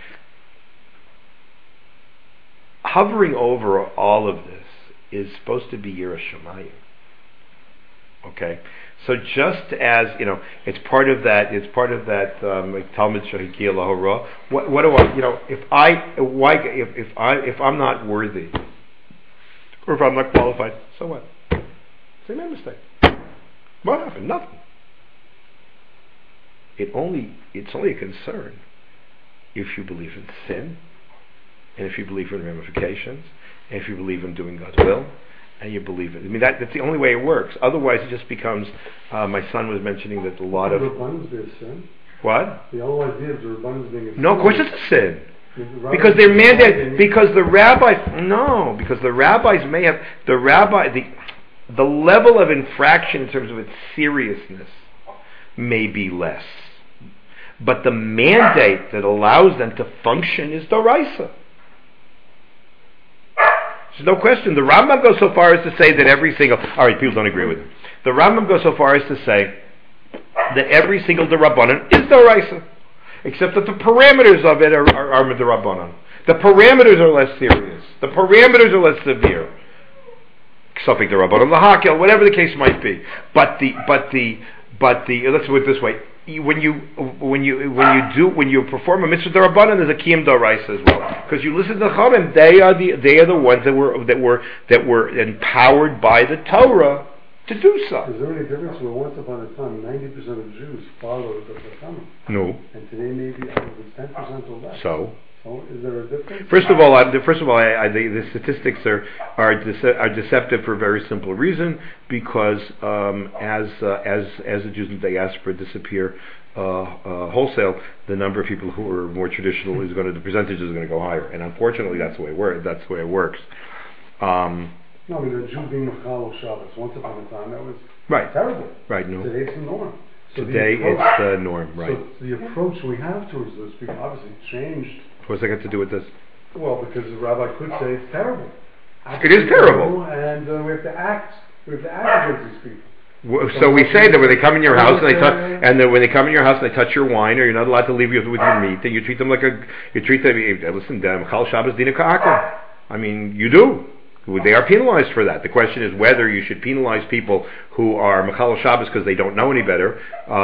Hovering over all of this is supposed to be yiras shamayim. Okay, so just as it's part of that. It's part of that Talmud shahikia lahora. What do I? If I'm not worthy, or if I'm not qualified, so what? It's a mistake. What happened? Nothing. It's only a concern if you believe in sin, and if you believe in ramifications, and if you believe in doing God's will, and you believe it. I mean, that's the only way it works. Otherwise, it just becomes. My son was mentioning that a lot of Rabbanos be a sin. What? The whole idea of the Rabbanos being a sin. No, of course it's a sin. Because they're mandated. Because the rabbis may have the level of infraction in terms of its seriousness may be less. But the mandate that allows them to function is doraisa. There's no question. The Rambam goes so far as to say that every single... All right, people don't agree with him. The Rambam goes so far as to say that every single D'Rabbanan is D'Oraisa, except that the parameters of it are D'Rabbanan. The parameters are less serious. The parameters are less severe. Something D'Rabbanan, L'Hakel, whatever the case might be. But the let's put it this way: when you perform a mitzvah D'Rabbanan, there's a Kiyum D'Oraisa as well, because you listen to the Chachamim. They are the ones that were empowered by the Torah to do so. Is there any difference where once upon a time 90% of Jews followed the Chachamim? No. And today maybe I don't know, it's 10% or less. So is there a difference? First of all, the statistics are deceptive for a very simple reason, because as the Jews they ask for disappear wholesale, the number of people who are more traditional the percentage is going to go higher, and unfortunately that's the way it works. No, I mean, a Jew being Mechal Shabbos, once upon a time, that was terrible. Right, no. Today it's the norm. So Today it's the norm, right. So the approach we have towards those people obviously changed. What's that got to do with this? Well, because the rabbi could say it's terrible. It is terrible. And we have to act against these people. So we say that when they come in your house when they come in your house and they touch your wine, or you're not allowed to leave with your meat, then you treat them listen, Mechal Shabbos Dina Ka'akel. I mean, you do. They are penalized for that. The question is whether you should penalize people who are Mechal Shabbos because they don't know any better,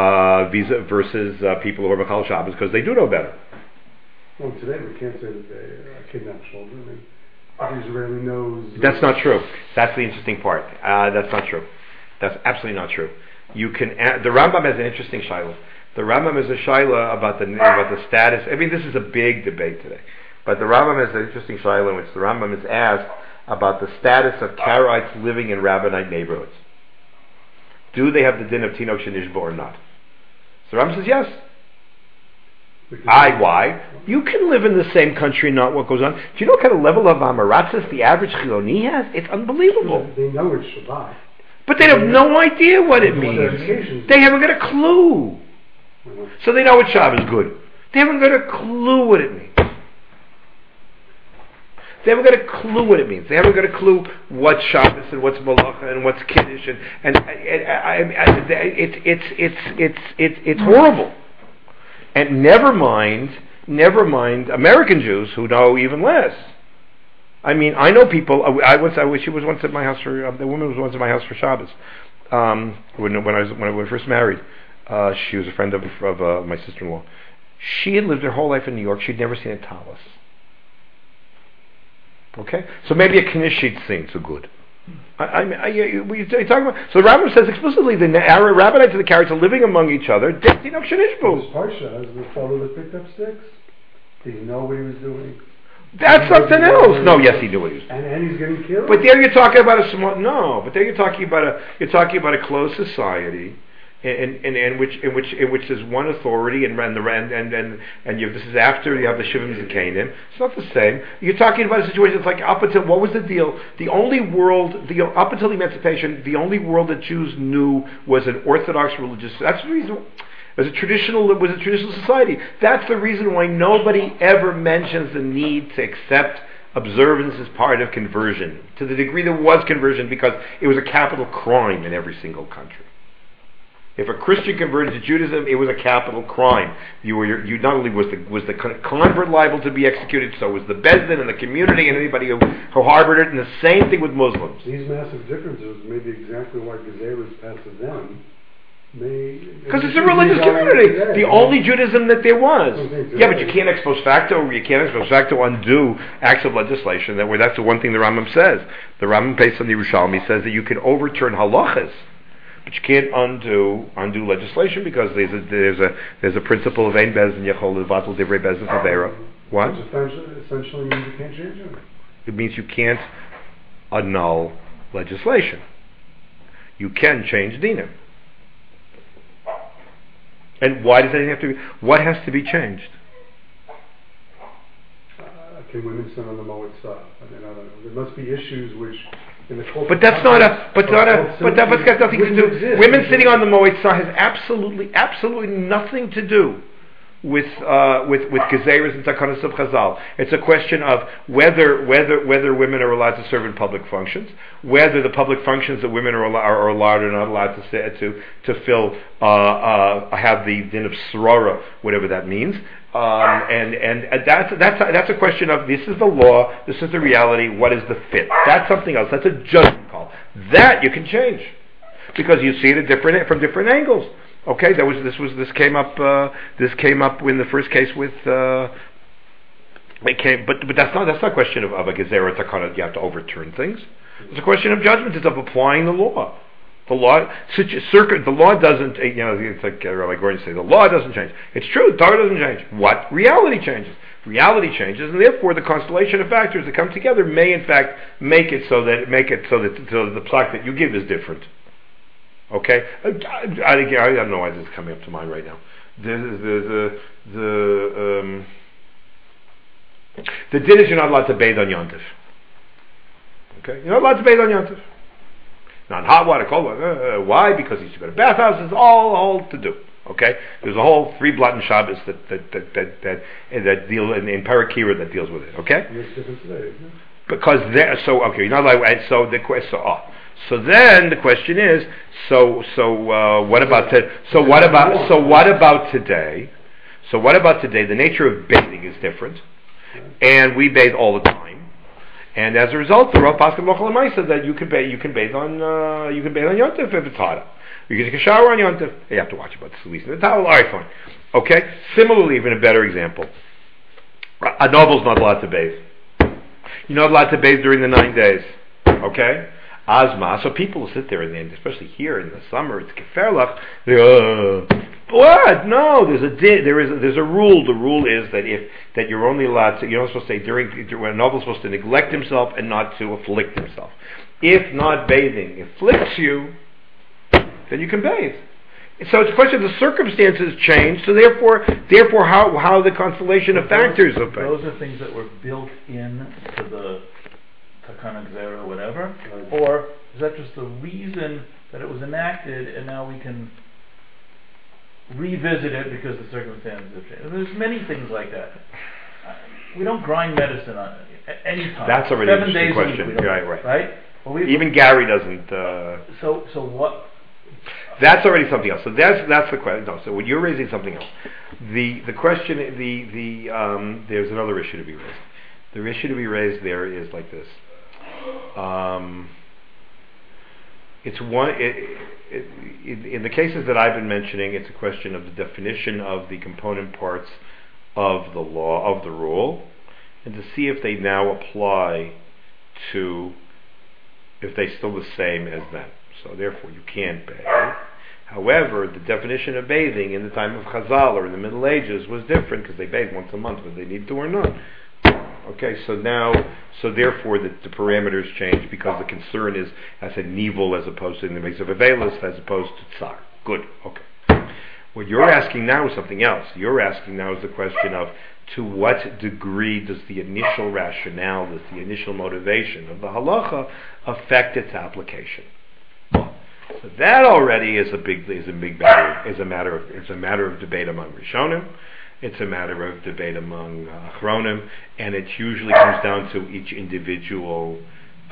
versus people who are Mechal Shabbos because they do know better. Well, today we can't say that they kidnap children. The Israeli knows. That's not true. That's the interesting part. That's not true. That's absolutely not true. You can. The Rambam has an interesting shaila. The Rambam has a shaila about the status. I mean, this is a big debate today. But the Rambam has an interesting shaila in which the Rambam is asked about the status of Karaites living in Rabbinite neighborhoods. Do they have the din of Tinok Shenishbo or not? So the Rambam says yes. Why? You can live in the same country and not what goes on. Do you know what kind of level of Amaratzis the average Chiloni has? It's unbelievable. They know it's Shabbat. But they have no idea what it means. They haven't got a clue. So they know what Shabbos is good. They haven't got a clue what it means. They haven't got a clue what it means. They haven't got a clue what's Shabbos and what's Malacha and what's Kiddush it's horrible. And never mind American Jews who know even less. I mean, I know people. She was once at my house for the woman was once at my house for Shabbos. When I first married, she was a friend of my sister-in-law. She had lived her whole life in New York. She'd never seen a tallis. Okay, so maybe a Knish she'd seen so good. You're talking about. So the Rambam says explicitly the Rabbinites and the Karaites are living among each other. This parsha has the fellow that picked up sticks. Did he know what he was doing? That's something else. No, yes, he knew what he was doing. And he's getting killed. But there you're talking about a small. No, but there you're talking about a closed society, in which there's one authority, and this is after you have the Shivim and Canaan. It's not the same. You're talking about a situation that's like up until what was the deal? Up until the emancipation, the only world that Jews knew was an Orthodox religious. That's the reason. It was a traditional society. That's the reason why nobody ever mentions the need to accept observance as part of conversion. To the degree there was conversion, because it was a capital crime in every single country. If a Christian converted to Judaism, it was a capital crime. You not only was the convert liable to be executed, so was the Bezdin and the community and anybody who harbored it. And the same thing with Muslims. These massive differences may be exactly why Gezer was passed to them. Because it's a religious community. The only Judaism that there was. Yeah, but you can't ex post facto undo acts of legislation. That's the one thing the Rambam says. The Rambam, based on the Yerushalmi, says that you can overturn halachas, but you can't undo legislation, because there's a principle of ein bezin yachol levatel divrei bezin chavera. What? Which essentially means you can't change it. It means you can't annul legislation. You can change dinim. And why does anything have to be? What has to be changed? Can women sit on the Moetzah? I don't know. There must be issues which, in the culture. But that's got nothing to do. Women sitting on the Moetzah has absolutely nothing to do with Gezeras and Takanas of Chazal. It's a question of whether women are allowed to serve in public functions, whether the public functions that women are allowed or not allowed to fill have the din of Sorora, whatever that means. And that's a question of, this is the law, this is the reality, what is the fit? That's something else. That's a judgment call. That you can change, because you see it from different angles. Okay, this came up in the first case with but that's not a question of a gezerah takana. You have to overturn things. It's a question of judgment. It's of applying the law. The law doesn't. It's like Rabbi Gordon say, the law doesn't change. It's true. The Torah doesn't change. What? Reality changes. Reality changes, and therefore the constellation of factors that come together may in fact make it so that the psak that you give is different. Okay, I don't know why this is coming up to mind right now. The din is you're not allowed to bathe on Yontif. Okay, you're not allowed to bathe on Yontif. Not hot water, cold water. Why? Because you should go to bathhouses. All to do. Okay, there's a whole 3 Blatten Shabbos that deal in Parakira that deals with it. Okay, it's different today, isn't it? Because you're not allowed. So then the question is, what about today? So what about today? The nature of bathing is different, and we bathe all the time, and as a result, the Rav Paskin Mochel Maisa that you can bathe on Yontif if it's hot. You can take a shower on Yontif. You have to watch about the sleeves and the towel. All right, fine. Okay. Similarly, even a better example, a noble's not allowed to bathe. You're not allowed to bathe during the 9 days. Okay. Asma, so people will sit there, and especially here in the summer, it's keferlach. What? No, there's a rule. The rule is that you're only allowed to. You're not supposed to say when a noble's supposed to neglect himself and not to afflict himself. If not bathing afflicts you, then you can bathe. So it's a question of the circumstances change. So therefore, how the constellation of factors affect. Those are things that were built in to the Takana Gzera or whatever, or is that just the reason that it was enacted and now we can revisit it because the circumstances have changed? There's many things like that. We don't grind medicine on any time. That's already an interesting question. Right? Well, even Gary doesn't. So what? That's already something else. So that's the question. No, so when you're raising something else, the question, there's another issue to be raised. The issue to be raised there is like this. In the cases that I've been mentioning, it's a question of the definition of the component parts of the law, of the rule, and to see if they now apply to, if they're still the same as then. So therefore you can't bathe. However, the definition of bathing in the time of Chazal or in the Middle Ages was different, because they bathed once a month whether they need to or not. Okay, so therefore the parameters change, because the concern is, I said, nivel as opposed to in the case of Avelis as opposed to tsar. Good, okay. What you're asking now is something else. You're asking now is the question of, to what degree does the initial rationale, does the initial motivation of the halacha affect its application? So that already is a matter of debate among Rishonim. It's a matter of debate among Achronim, and it usually comes down to each individual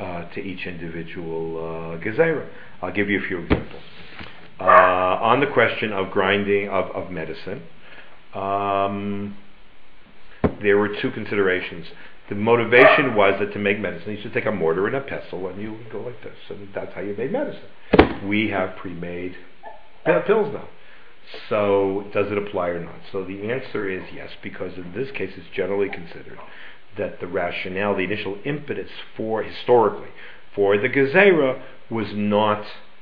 gezerah. I'll give you a few examples. On the question of grinding of medicine, there were 2 considerations. The motivation was that to make medicine, you should take a mortar and a pestle, and you would go like this, and that's how you made medicine. We have pre-made pills now. So does it apply or not? So the answer is yes, because in this case it's generally considered that the rationale, the initial impetus historically for the gezerah was not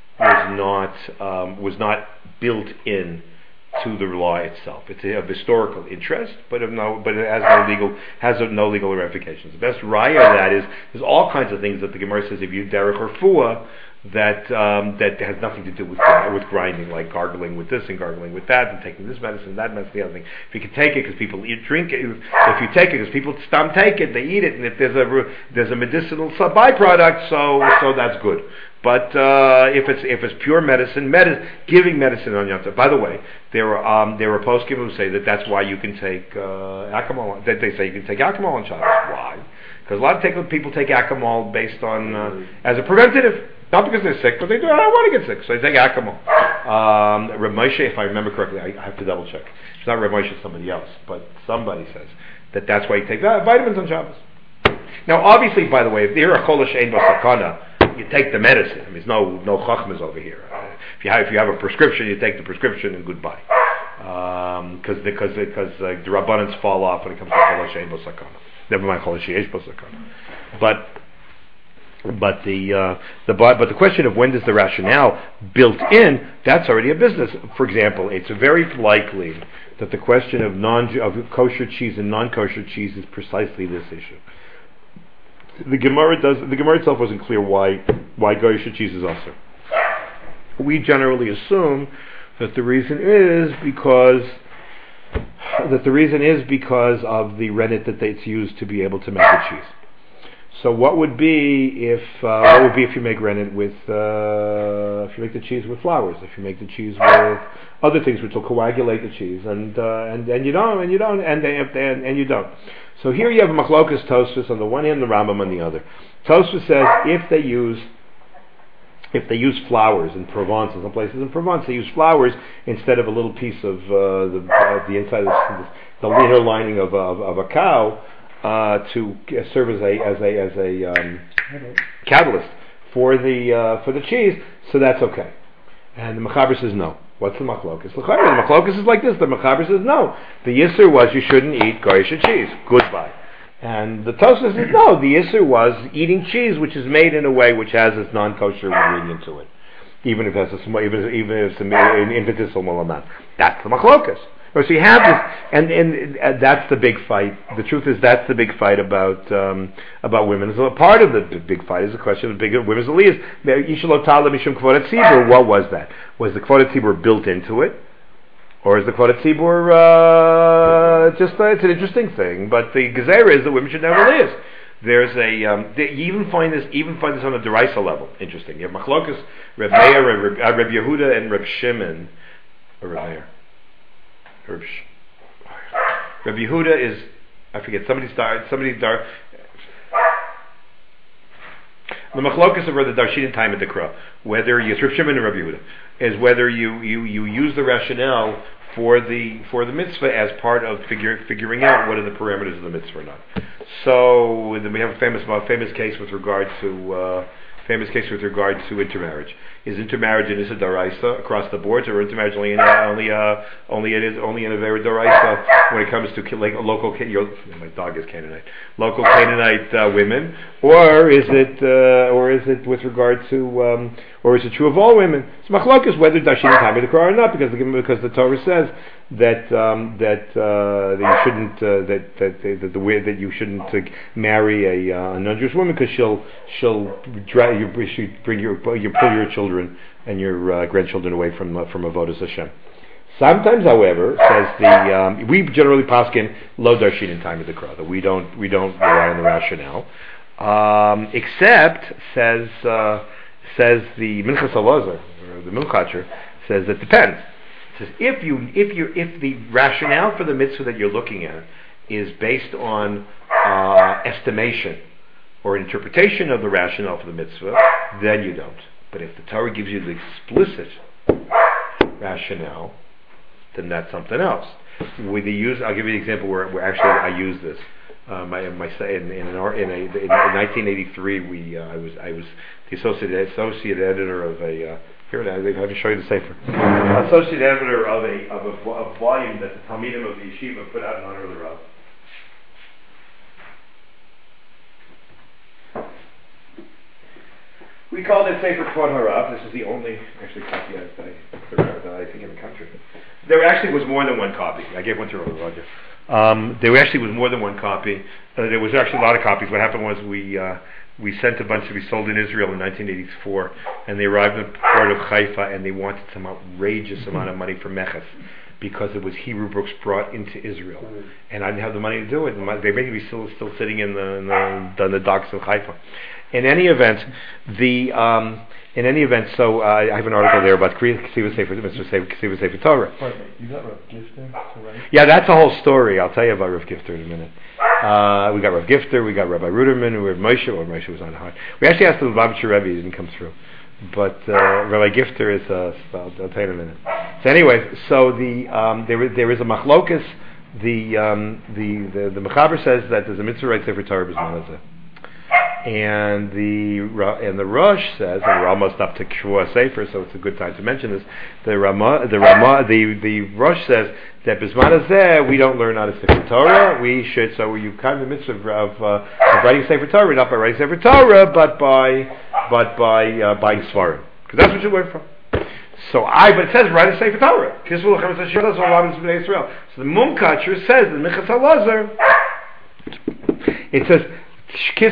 built in to the law itself. It's of historical interest, but it has no legal ramifications. The best raya of that is there's all kinds of things that the Gemara says if you derech refuah, that has nothing to do with grinding, like gargling with this and gargling with that, and taking this medicine, that medicine, the other thing. If you can take it because people drink it, if you take it because people take it, they eat it, and if there's a medicinal byproduct, so that's good. But if it's pure medicine, giving medicine on Yom Tov. By the way, there are poskim who say that's why you can take Acamol. That they say you can take Acamol on Shabbos. Why? Because a lot of people take Acamol based on as a preventative. Not because they're sick, but they do. I don't want to get sick, so they take Acamol. Reb Moshe, if I remember correctly, I have to double check. It's not Reb Moshe, it's somebody else, but somebody says that's why you take vitamins on Shabbos. Now, obviously, by the way, if you're a cholish ein basakana, you take the medicine. I mean, there's no chachmas over here. If you have a prescription, you take the prescription and goodbye. Because the rabbanans fall off when it comes to cholish ein basakana. Never mind cholish yesh basakana. But the question of when does the rationale built in, that's already a business. For example, it's very likely that the question of kosher cheese and non-kosher cheese is precisely this issue. The Gemara itself wasn't clear why kosher cheese is also. We generally assume that the reason is because of the rennet that it's used to be able to make the cheese. So what would be if you make rennet with if you make the cheese with flowers, if you make the cheese with other things which will coagulate the cheese, and you don't. So here you have a machlokas Tosfos on the one hand, the Rambam on the other. Tosfos says if they use flowers in Provence, in some places in Provence they use flowers instead of a little piece of the inside of the inner lining of a cow. To serve as a catalyst for the cheese, so that's okay. And the Mechaber says no. What's the machlokas? The machlokas is like this. The Mechaber says no. The yisur was you shouldn't eat kosher cheese. Goodbye. And the Tosfos says no. The yisur was eating cheese which is made in a way which has its non-kosher ingredient to it, even if it's an infinitesimal amount. That's the machlokas. So you have this, and that's the big fight. The truth is that's the big fight about women. So part of the big fight is the question of women's aliyahs. What was that? Was the kvod tzibur built into it, or is the kvod tzibur it's an interesting thing? But the gezerah is that women should have aliyahs. There's you even find this on a deraisa level. Interesting. You have machlokas, Reb Meir, Reb Yehuda, and Reb Shimon, or Reb Meir. Rabbi Yehuda is, I forget, somebody dark. The machlokas of the Darshin time at the Kra, whether you Reb Shimon and Rabbi Yehuda, is whether you use the rationale for the mitzvah as part of figuring out what are the parameters of the mitzvah or not. So then we have a famous case with regard to intermarriage. Is intermarriage an issa daraisa across the board, or intermarriage only in a very daraisa when it comes to like local? My dog is Canaanite. Local Canaanite women, or is it with regard to, or is it true of all women? So machlok is whether dashin time the Torah or not, because the Torah says that you shouldn't that you shouldn't marry a non-Jewish woman because she'll pull your children and your grandchildren away from avodas Hashem. Sometimes, however, says we generally paskin lo darshin in time of the Torah, that we don't rely on the rationale, except says the Minchas Elazar, or the Milchacher, says it depends. It says if the rationale for the mitzvah that you're looking at is based on estimation or interpretation of the rationale for the mitzvah, then you don't. But if the Torah gives you the explicit rationale, then that's something else. I'll give you an example where actually I use this. In 1983, I was the associate editor of a. Here it is. I have to show you the sefer. Associate editor of a volume that the Talmidim of the yeshiva put out in honor of the Rav. We called it Sefer Kvod Harav. This is the only copy I think in the country. There actually was more than one copy. I gave one to Roger. There actually was more than one copy. There was actually a lot of copies. What happened was we sent a bunch to be sold in Israel in 1984, and they arrived in the port of Haifa, and they wanted some outrageous amount of money for Meches, because it was Hebrew books brought into Israel, and I didn't have the money to do it. They may be still sitting in the docks of Haifa. In any event, so I have an article there about Ksiva Sefer Torah. Pardon me, you got Rav Gifter to write? Yeah, that's a whole story. I'll tell you about Rav Gifter in a minute. We got Rav Gifter, we got Rabbi Ruderman, we had Moshe. Well, Moshe was on the hard. We actually asked the Lubavitcher Rebbe, he didn't come through. But Rabbi Gifter is, I'll tell you in a minute. So anyway, so there is a machlokus. The Mechaber says that there's a mitzvah right Sefer Torah B'zman Hazeh. And the Rosh says, and we're almost up to Kshua Sefer, so it's a good time to mention this. The Rosh says that B'zman Hazeh we don't learn how to Sefer Torah. We should, so you come the mitzvah of writing Sefer Torah, not by writing Sefer Torah, but by buying Svarim, because that's what you learn from. But it says write a Sefer Torah. So the Mumkatcher says the Minchas HaLazar, it says. The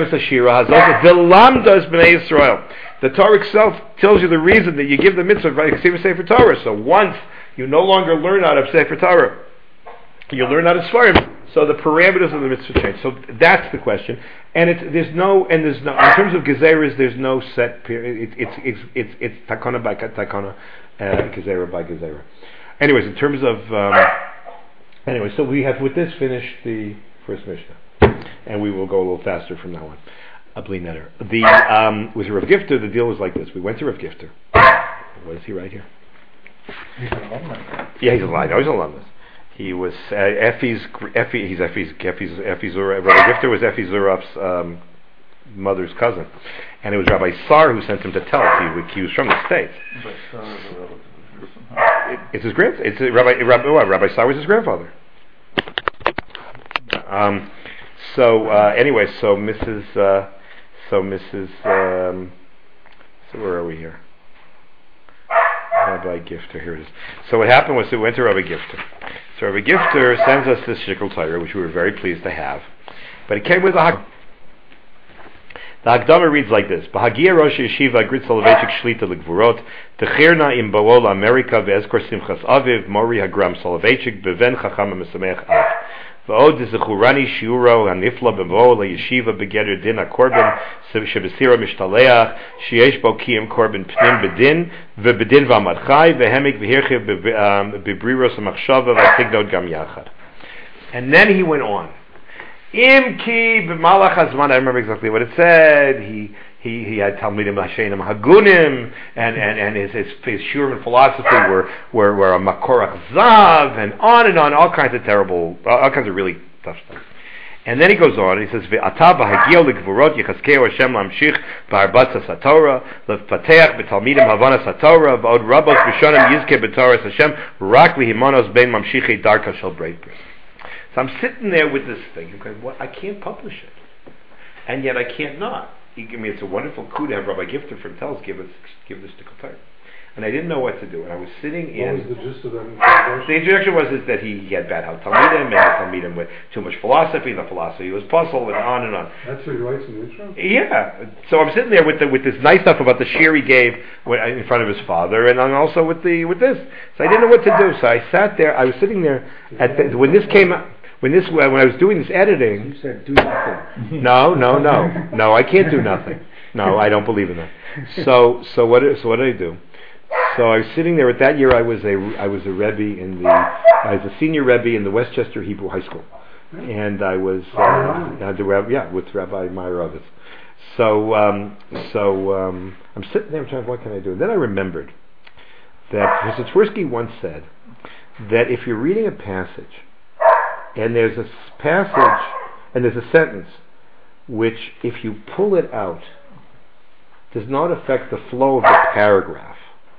Torah itself tells you the reason that you give the mitzvah of writing Sefer Torah. So once you no longer learn out of Sefer Torah, you learn out of Svarim. So the parameters of the mitzvah change. So that's the question. And there's no in terms of gezeras, there's no set period. It's takana by takana, gezerah by gezerah. Anyways, in terms of so we have with this finished the first Mishnah. And we will go a little faster from now on. Bli Neder. With Rav Gifter, the deal was like this. We went to Rav Gifter. What is he right here? He's an alumnus. Yeah, he's alive. No, he's an alumnus. He was Effie's Rabbi Gifter was Effie Zuraf's mother's cousin. And it was Rabbi Sar who sent him to tell us. He was from the States. But Sar is a relative person, huh? It's his grandfather. Rabbi Sar was his grandfather. So where are we here? Rabbi Gifter, here it is. So what happened was we went to Rabbi Gifter. So Rabbi Gifter sends us this Shikl Torah, which we were very pleased to have. But it came with a Haggadah. The Haggadah reads like this: B'Hagia Rosh Yeshiva Grit Soloveitchik Shlita L'Gvurot Techirna Im Ba'ol America Ve'ezkor Simchas Aviv Mori Hagram Soloveitchik Beven Chacham Mesamech Av. V'od Zechurani Shiuro Hanifla B'Vo LaYeshiva Begeder Din HaKorban Shebesira Mishtaleach Sheyesh Bo Kiyim Korban Pnim Bedin Ve'Bedin V'Amad Chai Ve'Hemik V'Hirchiv B'Briros HaMachshava V'Asignod Gam Yachad. And then he went on. Im Ki B'Malach HaZman, I remember exactly what it said. He had Talmidim Hashenim Hagunim, and his shiur and philosophy were a Makorach Zav, and on, all kinds of really tough stuff. And then he goes on, and he says, Ve'ata b'hagio l'gvurot yichaskeu Hashem lamshich b'arbatza satorah, l'fateach b'talmidim havanas satorah, v'od rabos b'shonim yizke b'toras Hashem, rak v'himonos ben mamshichei darka shel breit bris. So I'm sitting there with this thing, okay, I can't publish it, and yet I can't not. It's a wonderful coup to have Rabbi Gifter from Telz give this to Qatar. And I didn't know what to do. And I was sitting in... What was the gist of that introduction? The introduction was that he had bad Talmidim, and the Talmidim with too much philosophy, and the philosophy was puzzle, and on and on. That's what he writes in the intro? Yeah. So I'm sitting there with this nice stuff about the shiur he gave in front of his father, and also with this. So I didn't know what to do. So I sat there. I was sitting there when this came out. When I was doing this editing, you said do nothing. No, I can't do nothing. No, I don't believe in that. So what did I do? So I was sitting there. At that year, I was a Rebbe I was a senior Rebbe in the Westchester Hebrew High School, and I was with Rabbi Meyerowitz. So I'm sitting there trying, what can I do? And then I remembered that Professor Twersky once said that if you're reading a passage, and there's a passage, and there's a sentence, which, if you pull it out, does not affect the flow of the paragraph,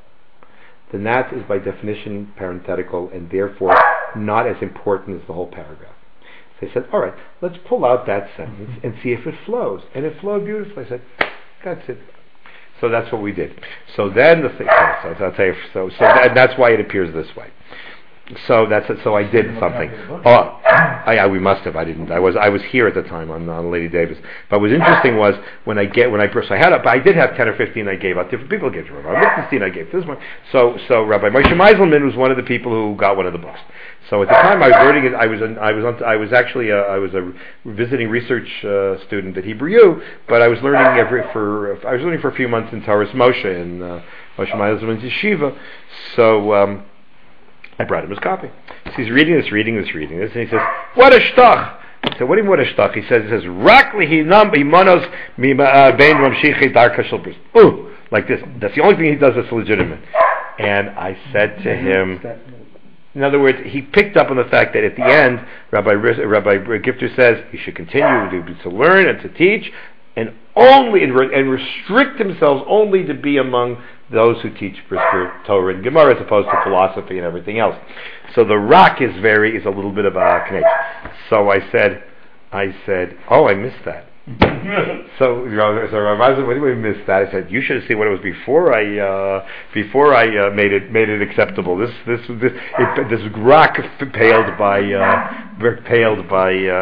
then that is by definition parenthetical, and therefore not as important as the whole paragraph. So I said, all right, let's pull out that sentence and see if it flows. And it flowed beautifully. I said, that's it. So that's what we did. So then the thing, I'll tell you, so that's why it appears this way. So that's it. So I did something. Oh, we must have. I didn't. I was here at the time on Lady Davis. But what was interesting was when I did have 10 or 15 I gave out. Different people gave to Rabbi Lichtenstein. I gave to this one. So Rabbi Moshe Meiselman was one of the people who got one of the books. So at the time I was learning it. I was a visiting research student at Hebrew U, but I was learning for a few months in Taurus Moshe and Moshe Meiselman's yeshiva. So. I brought him his copy. So he's reading this, and he says, "What a shtach!" I said, "What do you mean, what a shtach?" He says, "Rakli monos bein mamshichi darka shel bris." Ooh, like this. That's the only thing he does that's legitimate. And I said to him, in other words, he picked up on the fact that at the end, Rabbi Gifter says he should continue to learn and to teach, and restrict themselves only to be among those who teach Torah and Gemara as opposed to philosophy and everything else. So the rock is a little bit of a knetch. So I said, oh, I missed that. So Rav what do we miss that? I said, you should have seen what it was before I made it acceptable. This rock paled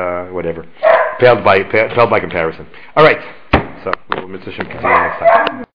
by comparison. All right. So we'll continue next time.